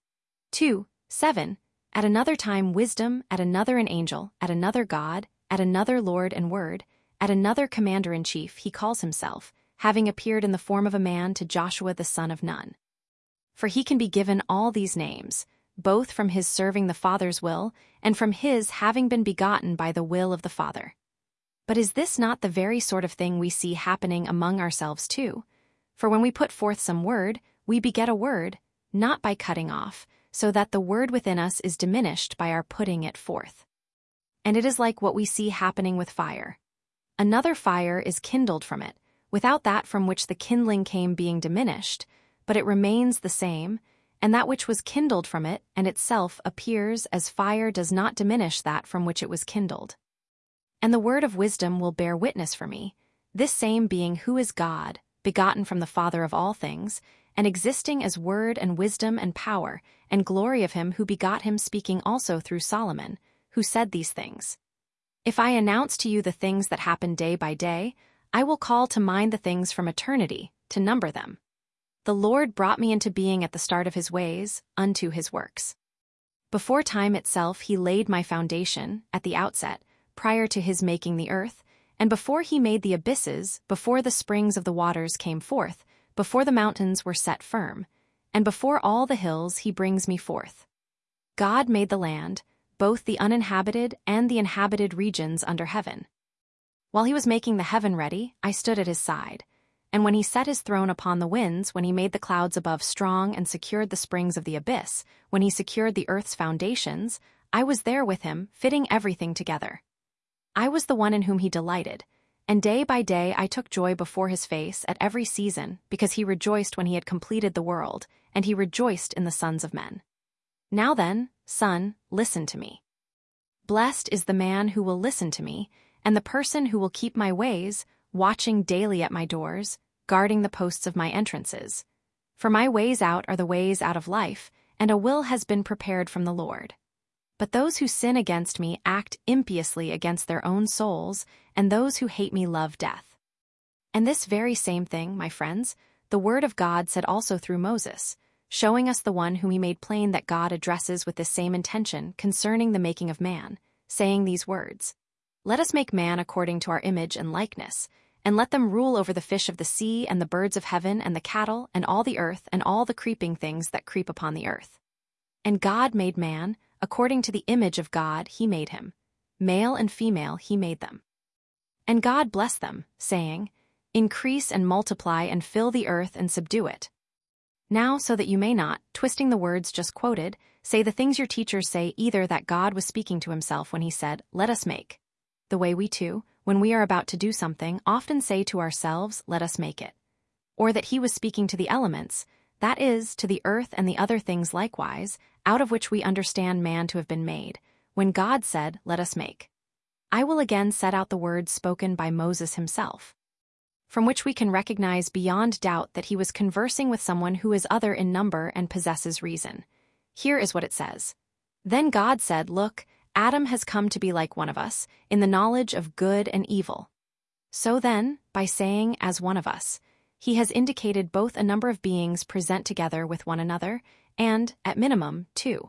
2:7, at another time wisdom, at another an angel, at another God, at another Lord and Word, at another Commander-in-Chief he calls himself, having appeared in the form of a man to Joshua the son of Nun. For he can be given all these names, both from his serving the Father's will, and from his having been begotten by the will of the Father. But is this not the very sort of thing we see happening among ourselves too? For when we put forth some word, we beget a word, not by cutting off, so that the word within us is diminished by our putting it forth. And it is like what we see happening with fire. Another fire is kindled from it, without that from which the kindling came being diminished, but it remains the same, and that which was kindled from it and itself appears as fire does not diminish that from which it was kindled. And the word of wisdom will bear witness for me, this same being who is God, begotten from the Father of all things, and existing as word and wisdom and power, and glory of him who begot him, speaking also through Solomon, who said these things. If I announce to you the things that happen day by day, I will call to mind the things from eternity, to number them. The Lord brought me into being at the start of his ways, unto his works. Before time itself he laid my foundation, at the outset, prior to his making the earth, and before he made the abysses, before the springs of the waters came forth, before the mountains were set firm, and before all the hills he brings me forth. God made the land, both the uninhabited and the inhabited regions under heaven. While he was making the heaven ready, I stood at his side. And when he set his throne upon the winds, when he made the clouds above strong and secured the springs of the abyss, when he secured the earth's foundations, I was there with him, fitting everything together. I was the one in whom he delighted, and day by day I took joy before his face at every season, because he rejoiced when he had completed the world, and he rejoiced in the sons of men. Now then, son, listen to me. Blessed is the man who will listen to me, and the person who will keep my ways, watching daily at my doors, guarding the posts of my entrances. For my ways out are the ways out of life, and a will has been prepared from the Lord. But those who sin against me act impiously against their own souls, and those who hate me love death. And this very same thing, my friends, the word of God said also through Moses, showing us the one whom he made plain that God addresses with this same intention concerning the making of man, saying these words, "Let us make man according to our image and likeness, and let them rule over the fish of the sea and the birds of heaven and the cattle and all the earth and all the creeping things that creep upon the earth." And God made man, according to the image of God he made him. Male and female he made them. And God blessed them, saying, "Increase and multiply and fill the earth and subdue it." Now, so that you may not, twisting the words just quoted, say the things your teachers say, either that God was speaking to himself when he said, "Let us make," the way we too, when we are about to do something, often say to ourselves, "Let us make it," or that he was speaking to the elements, that is, to the earth and the other things likewise, out of which we understand man to have been made, when God said, "Let us make." I will again set out the words spoken by Moses himself, from which we can recognize beyond doubt that he was conversing with someone who is other in number and possesses reason. Here is what it says. Then God said, "Look, Adam has come to be like one of us, in the knowledge of good and evil." So then, by saying "as one of us," he has indicated both a number of beings present together with one another, and, at minimum, two.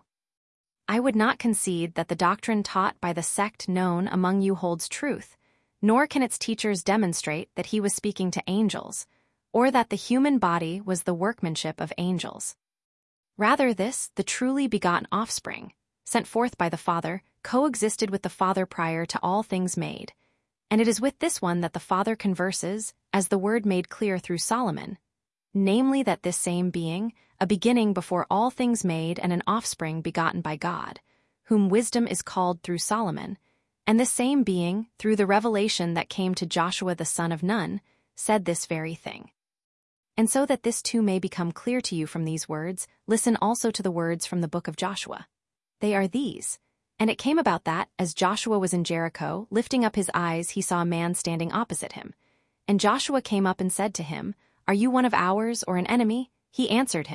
I would not concede that the doctrine taught by the sect known among you holds truth, nor can its teachers demonstrate that he was speaking to angels, or that the human body was the workmanship of angels. Rather this, the truly begotten offspring, sent forth by the Father, coexisted with the Father prior to all things made, and it is with this one that the Father converses, as the word made clear through Solomon, namely that this same being, a beginning before all things made and an offspring begotten by God, whom wisdom is called through Solomon, and this same being, through the revelation that came to Joshua the son of Nun, said this very thing. And so that this too may become clear to you from these words, listen also to the words from the book of Joshua. They are these. And it came about that, as Joshua was in Jericho, lifting up his eyes, he saw a man standing opposite him. And Joshua came up and said to him, "Are you one of ours or an enemy?" He answered him,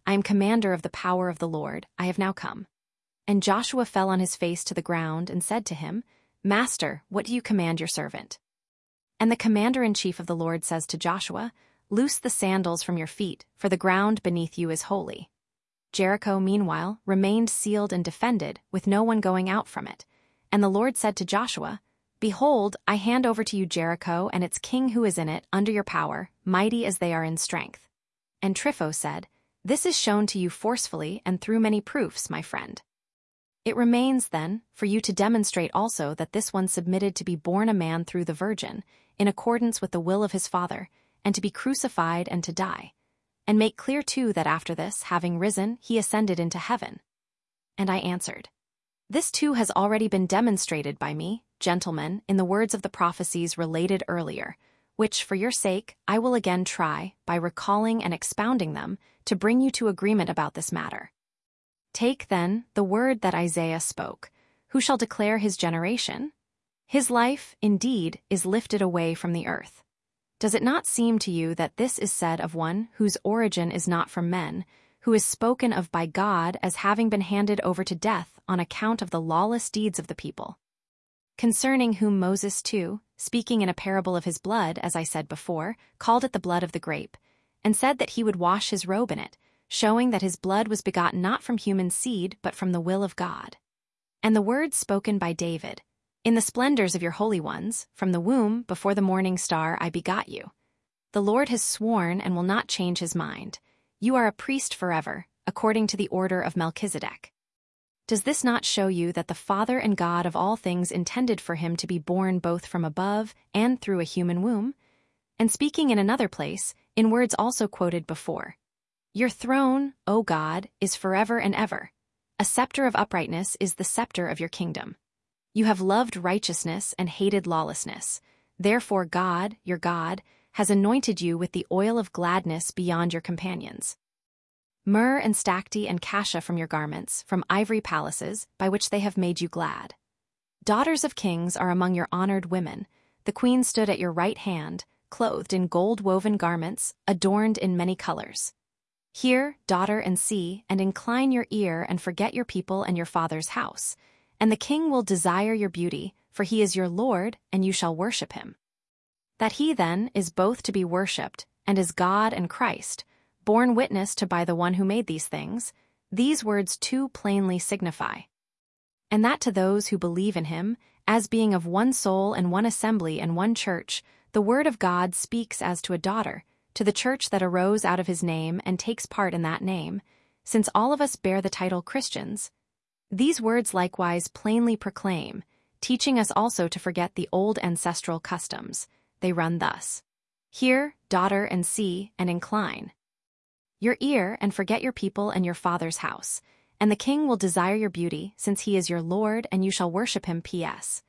I am commander of the power of the Lord, I have now come. And Joshua fell on his face to the ground and said to him, Master, what do you command your servant? And the commander-in-chief of the Lord says to Joshua, Loose the sandals from your feet, for the ground beneath you is holy. Jericho, meanwhile, remained sealed and defended, with no one going out from it. And the Lord said to Joshua, Behold, I hand over to you Jericho and its king who is in it, under your power, mighty as they are in strength. And Trypho said, This is shown to you forcefully and through many proofs, my friend. It remains, then, for you to demonstrate also that this one submitted to be born a man through the Virgin, in accordance with the will of his Father, and to be crucified and to die. And make clear too that after this, having risen, he ascended into heaven. And I answered, This too has already been demonstrated by me, gentlemen, in the words of the prophecies related earlier, which, for your sake, I will again try, by recalling and expounding them, to bring you to agreement about this matter. Take, then, the word that Isaiah spoke. Who shall declare his generation? His life, indeed, is lifted away from the earth. Does it not seem to you that this is said of one whose origin is not from men, who is spoken of by God as having been handed over to death on account of the lawless deeds of the people? Concerning whom Moses too, speaking in a parable of his blood, as I said before, called it the blood of the grape, and said that he would wash his robe in it, showing that his blood was begotten not from human seed but from the will of God. And the words spoken by David, In the splendors of your holy ones, from the womb, before the morning star, I begot you. The Lord has sworn and will not change his mind. You are a priest forever, according to the order of Melchizedek. Does this not show you that the Father and God of all things intended for him to be born both from above and through a human womb? And speaking in another place, in words also quoted before, Your throne, O God, is forever and ever. A scepter of uprightness is the scepter of your kingdom. You have loved righteousness and hated lawlessness. Therefore God, your God, has anointed you with the oil of gladness beyond your companions. Myrrh and stacte and cassia from your garments, from ivory palaces, by which they have made you glad. Daughters of kings are among your honored women. The queen stood at your right hand, clothed in gold-woven garments, adorned in many colors. Hear, daughter, and see, and incline your ear and forget your people and your father's house. And the king will desire your beauty, for he is your Lord, and you shall worship him. That he, then, is both to be worshipped, and is God and Christ, borne witness to by the one who made these things, these words too plainly signify. And that to those who believe in him, as being of one soul and one assembly and one church, the word of God speaks as to a daughter, to the church that arose out of his name and takes part in that name, since all of us bear the title Christians. These words likewise plainly proclaim, teaching us also to forget the old ancestral customs. They run thus. Hear, daughter, and see, and incline your ear, and forget your people and your father's house. And the king will desire your beauty, since he is your Lord, and you shall worship him. P.S.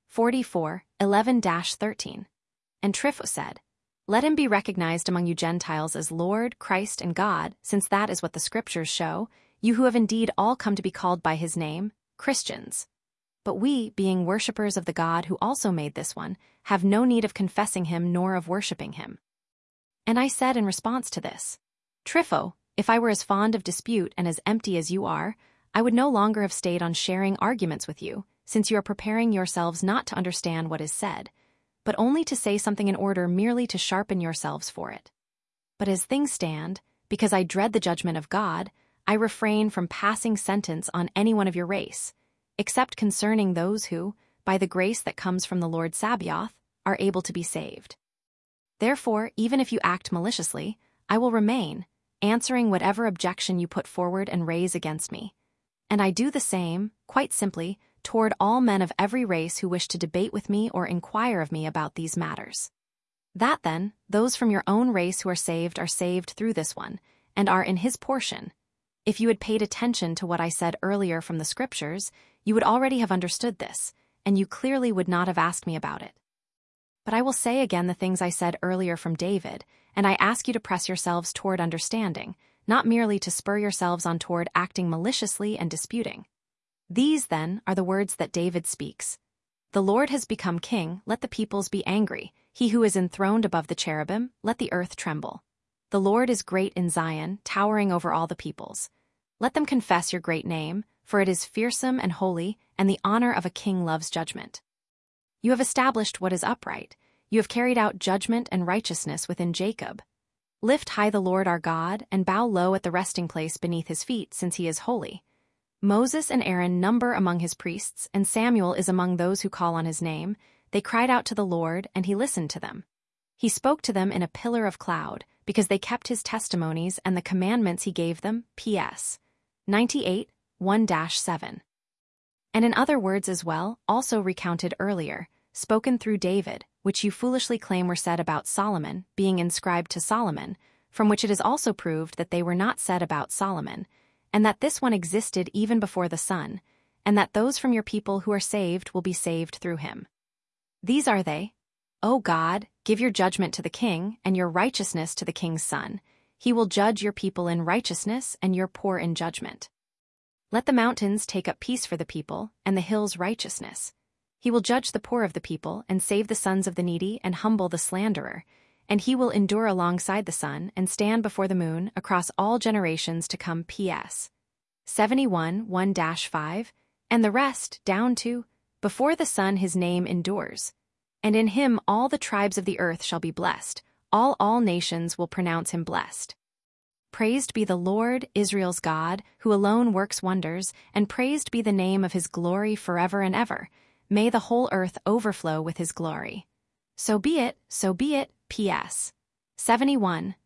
44:11-13. And Trypho said, Let him be recognized among you Gentiles as Lord, Christ, and God, since that is what the Scriptures show, you who have indeed all come to be called by his name, Christians. But we, being worshippers of the God who also made this one, have no need of confessing him nor of worshipping him. And I said in response to this, Trypho, if I were as fond of dispute and as empty as you are, I would no longer have stayed on sharing arguments with you, since you are preparing yourselves not to understand what is said, but only to say something in order merely to sharpen yourselves for it. But as things stand, because I dread the judgment of God, I refrain from passing sentence on any one of your race, except concerning those who, by the grace that comes from the Lord Sabaoth, are able to be saved. Therefore, even if you act maliciously, I will remain, answering whatever objection you put forward and raise against me. And I do the same, quite simply, toward all men of every race who wish to debate with me or inquire of me about these matters. That then, those from your own race who are saved through this one, and are in his portion. If you had paid attention to what I said earlier from the Scriptures, you would already have understood this, and you clearly would not have asked me about it. But I will say again the things I said earlier from David, and I ask you to press yourselves toward understanding, not merely to spur yourselves on toward acting maliciously and disputing. These, then, are the words that David speaks. The Lord has become king, let the peoples be angry. He who is enthroned above the cherubim, let the earth tremble. The Lord is great in Zion, towering over all the peoples. Let them confess your great name, for it is fearsome and holy, and the honor of a king loves judgment. You have established what is upright. You have carried out judgment and righteousness within Jacob. Lift high the Lord our God, and bow low at the resting place beneath his feet, since he is holy. Moses and Aaron number among his priests, and Samuel is among those who call on his name. They cried out to the Lord, and he listened to them. He spoke to them in a pillar of cloud, because they kept his testimonies and the commandments he gave them. PS 98, 1-7. And in other words as well, also recounted earlier, spoken through David, which you foolishly claim were said about Solomon, being inscribed to Solomon, from which it is also proved that they were not said about Solomon, and that this one existed even before the Son, and that those from your people who are saved will be saved through him. These are they. O God, give your judgment to the king, and your righteousness to the king's son. He will judge your people in righteousness and your poor in judgment. Let the mountains take up peace for the people, and the hills righteousness. He will judge the poor of the people, and save the sons of the needy, and humble the slanderer. And he will endure alongside the sun, and stand before the moon, across all generations to come. PS 71, 1-5, and the rest, down to, before the sun his name endures. And in him all the tribes of the earth shall be blessed, all nations will pronounce him blessed. Praised be the Lord, Israel's God, who alone works wonders, and praised be the name of his glory forever and ever. May the whole earth overflow with his glory. So be it, PS 71,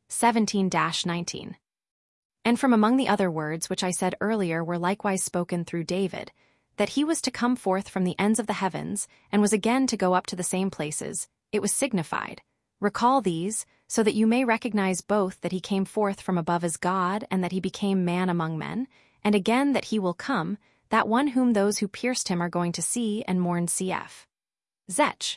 17-19. And from among the other words which I said earlier were likewise spoken through David, that he was to come forth from the ends of the heavens, and was again to go up to the same places, it was signified. Recall these, so that you may recognize both that he came forth from above as God, and that he became man among men, and again that he will come, that one whom those who pierced him are going to see and mourn. Cf. Zech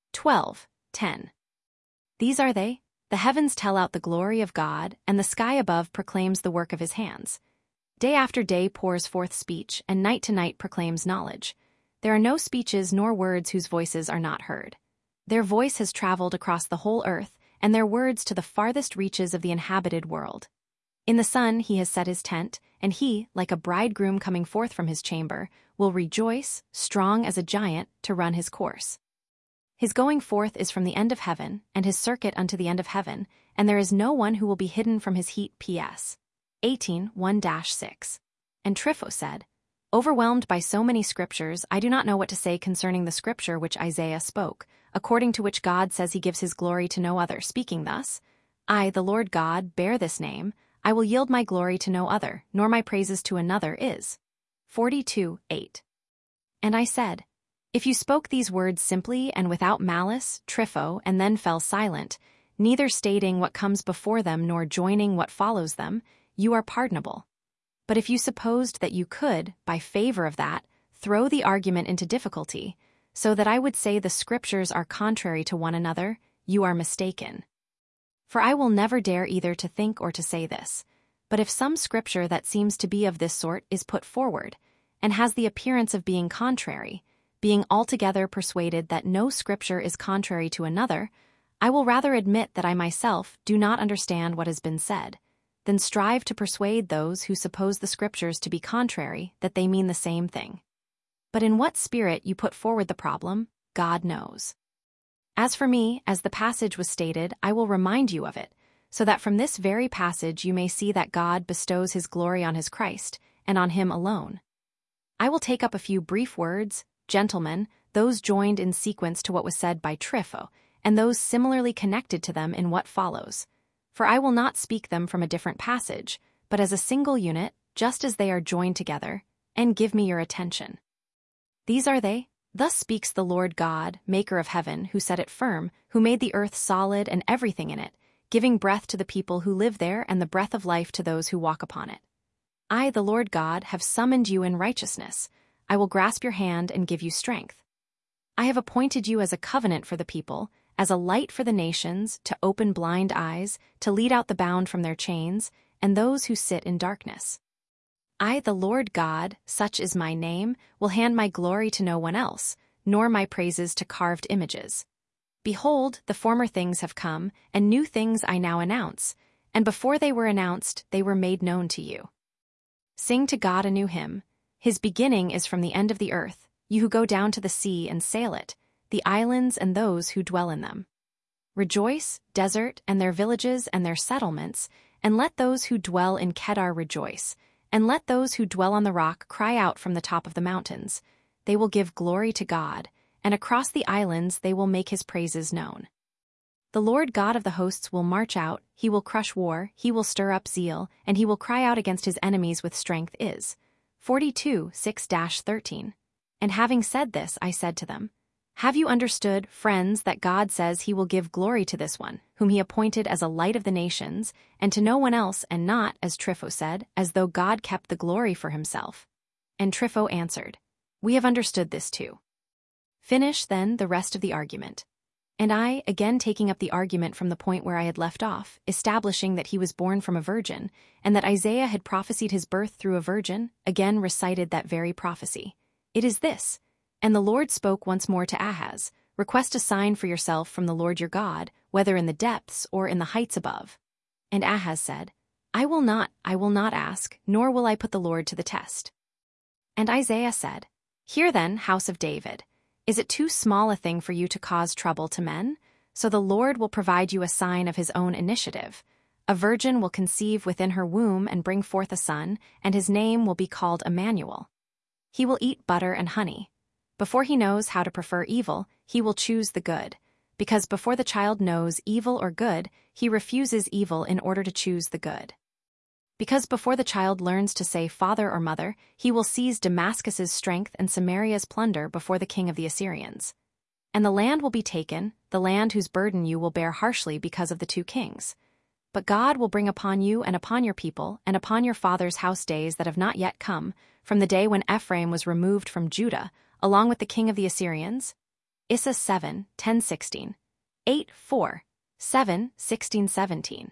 12:10. These are they. The heavens tell out the glory of God, and the sky above proclaims the work of his hands. Day after day pours forth speech, and night to night proclaims knowledge. There are no speeches nor words whose voices are not heard. Their voice has traveled across the whole earth, and their words to the farthest reaches of the inhabited world. In the sun he has set his tent, and he, like a bridegroom coming forth from his chamber, will rejoice, strong as a giant, to run his course. His going forth is from the end of heaven, and his circuit unto the end of heaven, and there is no one who will be hidden from his heat. PS 18, 1-6. And Trypho said, overwhelmed by so many scriptures, I do not know what to say concerning the scripture which Isaiah spoke, according to which God says he gives his glory to no other, speaking thus, I, the Lord God, bear this name, I will yield my glory to no other, nor my praises to another. Is 42:8. And I said, if you spoke these words simply and without malice, Trypho, and then fell silent, neither stating what comes before them nor joining what follows them, you are pardonable. But if you supposed that you could, by favor of that, throw the argument into difficulty, so that I would say the scriptures are contrary to one another, you are mistaken. For I will never dare either to think or to say this, but if some scripture that seems to be of this sort is put forward, and has the appearance of being contrary, being altogether persuaded that no scripture is contrary to another, I will rather admit that I myself do not understand what has been said, than strive to persuade those who suppose the scriptures to be contrary that they mean the same thing. But in what spirit you put forward the problem, God knows. As for me, as the passage was stated, I will remind you of it, so that from this very passage you may see that God bestows his glory on his Christ, and on him alone. I will take up a few brief words, gentlemen, those joined in sequence to what was said by Trypho, and those similarly connected to them in what follows. For I will not speak them from a different passage, but as a single unit, just as they are joined together, and give me your attention. These are they. Thus speaks the Lord God, maker of heaven, who set it firm, who made the earth solid and everything in it, giving breath to the people who live there and the breath of life to those who walk upon it. I, the Lord God, have summoned you in righteousness. I will grasp your hand and give you strength. I have appointed you as a covenant for the people, as a light for the nations, to open blind eyes, to lead out the bound from their chains, and those who sit in darkness. I, the Lord God, such is my name, will hand my glory to no one else, nor my praises to carved images. Behold, the former things have come, and new things I now announce, and before they were announced, they were made known to you. Sing to God a new hymn. His beginning is from the end of the earth, you who go down to the sea and sail it, the islands and those who dwell in them. Rejoice, desert and their villages and their settlements, and let those who dwell in Kedar rejoice, and let those who dwell on the rock cry out from the top of the mountains. They will give glory to God, and across the islands they will make his praises known. The Lord God of the hosts will march out, he will crush war, he will stir up zeal, and he will cry out against his enemies with strength. 42:6-13. And having said this, I said to them, have you understood, friends, that God says he will give glory to this one, whom he appointed as a light of the nations, and to no one else, and not, as Trypho said, as though God kept the glory for himself? And Trypho answered, we have understood this too. Finish, then, the rest of the argument. And I, again taking up the argument from the point where I had left off, establishing that he was born from a virgin, and that Isaiah had prophesied his birth through a virgin, again recited that very prophecy. It is this. And the Lord spoke once more to Ahaz, request a sign for yourself from the Lord your God, whether in the depths or in the heights above. And Ahaz said, I will not ask, nor will I put the Lord to the test. And Isaiah said, hear then, house of David, is it too small a thing for you to cause trouble to men? So the Lord will provide you a sign of his own initiative. A virgin will conceive within her womb and bring forth a son, and his name will be called Emmanuel. He will eat butter and honey. Before he knows how to prefer evil, he will choose the good, because before the child knows evil or good, he refuses evil in order to choose the good. Because before the child learns to say father or mother, he will seize Damascus's strength and Samaria's plunder before the king of the Assyrians. And the land will be taken, the land whose burden you will bear harshly because of the two kings. But God will bring upon you and upon your people and upon your father's house days that have not yet come, from the day when Ephraim was removed from Judah, along with the king of the Assyrians. Issa 7:10-16, 8:4-7:16-17.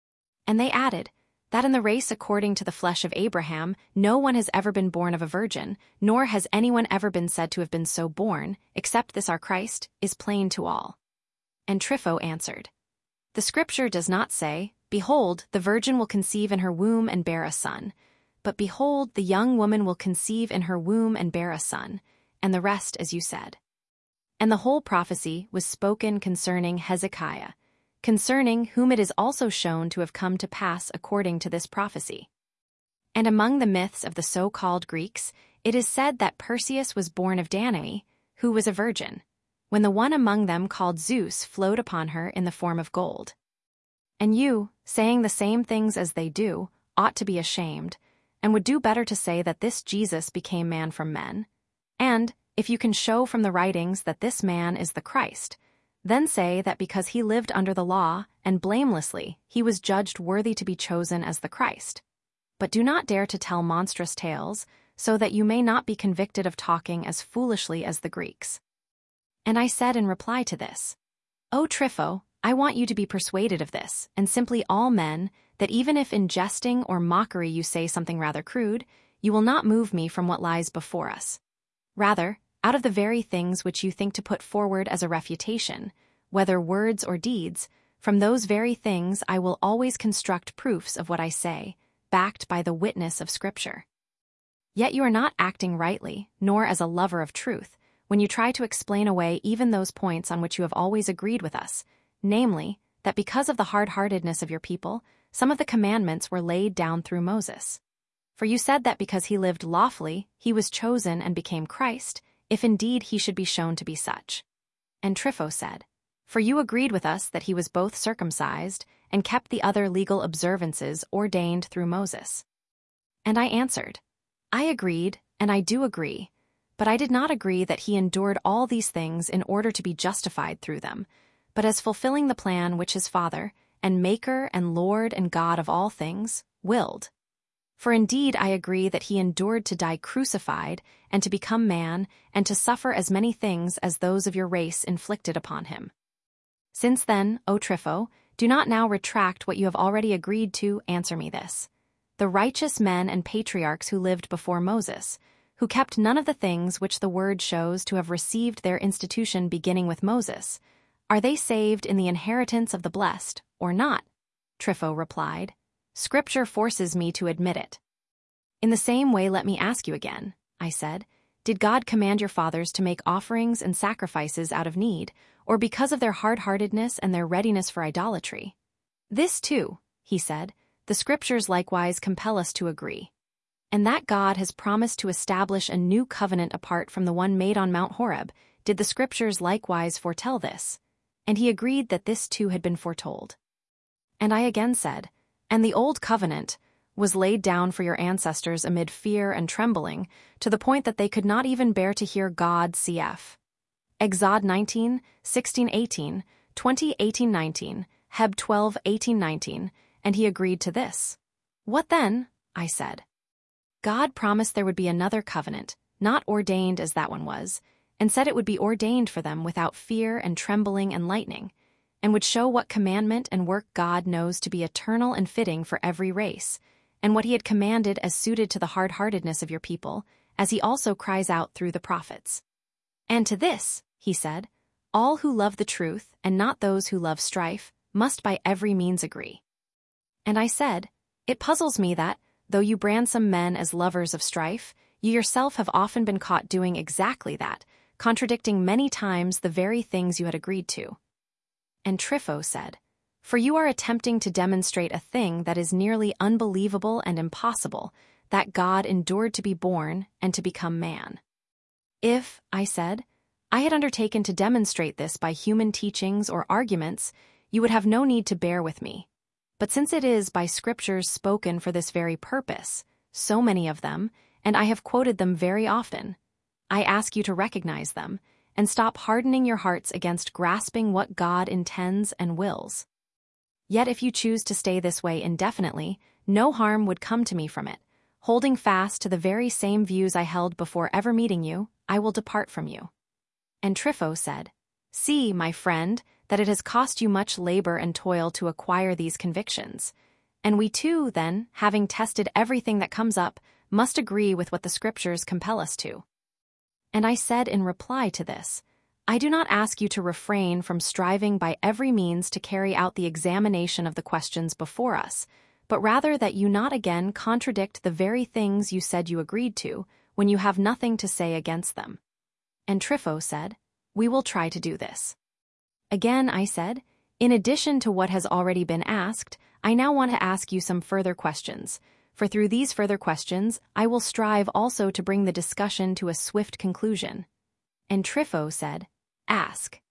And they added, that in the race according to the flesh of Abraham, no one has ever been born of a virgin, nor has anyone ever been said to have been so born, except this our Christ, is plain to all. And Trypho answered, the scripture does not say, behold, the virgin will conceive in her womb and bear a son, but behold, the young woman will conceive in her womb and bear a son, and the rest as you said. And the whole prophecy was spoken concerning Hezekiah, concerning whom it is also shown to have come to pass according to this prophecy. And among the myths of the so-called Greeks, it is said that Perseus was born of Danae, who was a virgin, when the one among them called Zeus flowed upon her in the form of gold. And you, saying the same things as they do, ought to be ashamed, and would do better to say that this Jesus became man from men. And, if you can show from the writings that this man is the Christ, then say that because he lived under the law, and blamelessly, he was judged worthy to be chosen as the Christ. But do not dare to tell monstrous tales, so that you may not be convicted of talking as foolishly as the Greeks. And I said in reply to this, O Trypho, I want you to be persuaded of this, and simply all men, that even if in jesting or mockery you say something rather crude, you will not move me from what lies before us. Rather, out of the very things which you think to put forward as a refutation, whether words or deeds, from those very things I will always construct proofs of what I say, backed by the witness of Scripture. Yet you are not acting rightly, nor as a lover of truth, when you try to explain away even those points on which you have always agreed with us, namely, that because of the hard-heartedness of your people, some of the commandments were laid down through Moses. For you said that because he lived lawfully, he was chosen and became Christ, if indeed he should be shown to be such. And Trypho said, for you agreed with us that he was both circumcised and kept the other legal observances ordained through Moses. And I answered, I agreed, and I do agree, but I did not agree that he endured all these things in order to be justified through them, but as fulfilling the plan which his Father, and Maker and Lord and God of all things, willed. For indeed I agree that he endured to die crucified, and to become man, and to suffer as many things as those of your race inflicted upon him. Since then, O Trypho, do not now retract what you have already agreed to. Answer me this. The righteous men and patriarchs who lived before Moses, who kept none of the things which the word shows to have received their institution beginning with Moses, are they saved in the inheritance of the blessed, or not? Trypho replied. Scripture forces me to admit it. In the same way, let me ask you again, I said. Did God command your fathers to make offerings and sacrifices out of need, or because of their hard-heartedness and their readiness for idolatry? This too, he said, the scriptures likewise compel us to agree. And that God has promised to establish a new covenant apart from the one made on Mount Horeb, did the scriptures likewise foretell this? And he agreed that this too had been foretold. And I again said, and the old covenant was laid down for your ancestors amid fear and trembling, to the point that they could not even bear to hear God cf. Exod 19, 16, 18, 20, 18, 19, Heb 12, 18, 19, and he agreed to this. What then? I said. God promised there would be another covenant, not ordained as that one was, and said it would be ordained for them without fear and trembling and lightning, and would show what commandment and work God knows to be eternal and fitting for every race, and what he had commanded as suited to the hard-heartedness of your people, as he also cries out through the prophets. And to this, he said, all who love the truth, and not those who love strife, must by every means agree. And I said, it puzzles me that, though you brand some men as lovers of strife, you yourself have often been caught doing exactly that, contradicting many times the very things you had agreed to. And Trypho said, for you are attempting to demonstrate a thing that is nearly unbelievable and impossible, that God endured to be born and to become man. If, I said, I had undertaken to demonstrate this by human teachings or arguments, you would have no need to bear with me. But since it is by scriptures spoken for this very purpose, so many of them, and I have quoted them very often, I ask you to recognize them, and stop hardening your hearts against grasping what God intends and wills. Yet if you choose to stay this way indefinitely, no harm would come to me from it. Holding fast to the very same views I held before ever meeting you, I will depart from you. And Trypho said, see, my friend, that it has cost you much labor and toil to acquire these convictions. And we too, then, having tested everything that comes up, must agree with what the scriptures compel us to. And I said in reply to this, I do not ask you to refrain from striving by every means to carry out the examination of the questions before us, but rather that you not again contradict the very things you said you agreed to, when you have nothing to say against them. And Trypho said, we will try to do this. Again I said, in addition to what has already been asked, I now want to ask you some further questions, for through these further questions I will strive also to bring the discussion to a swift conclusion. And Trypho said, ask.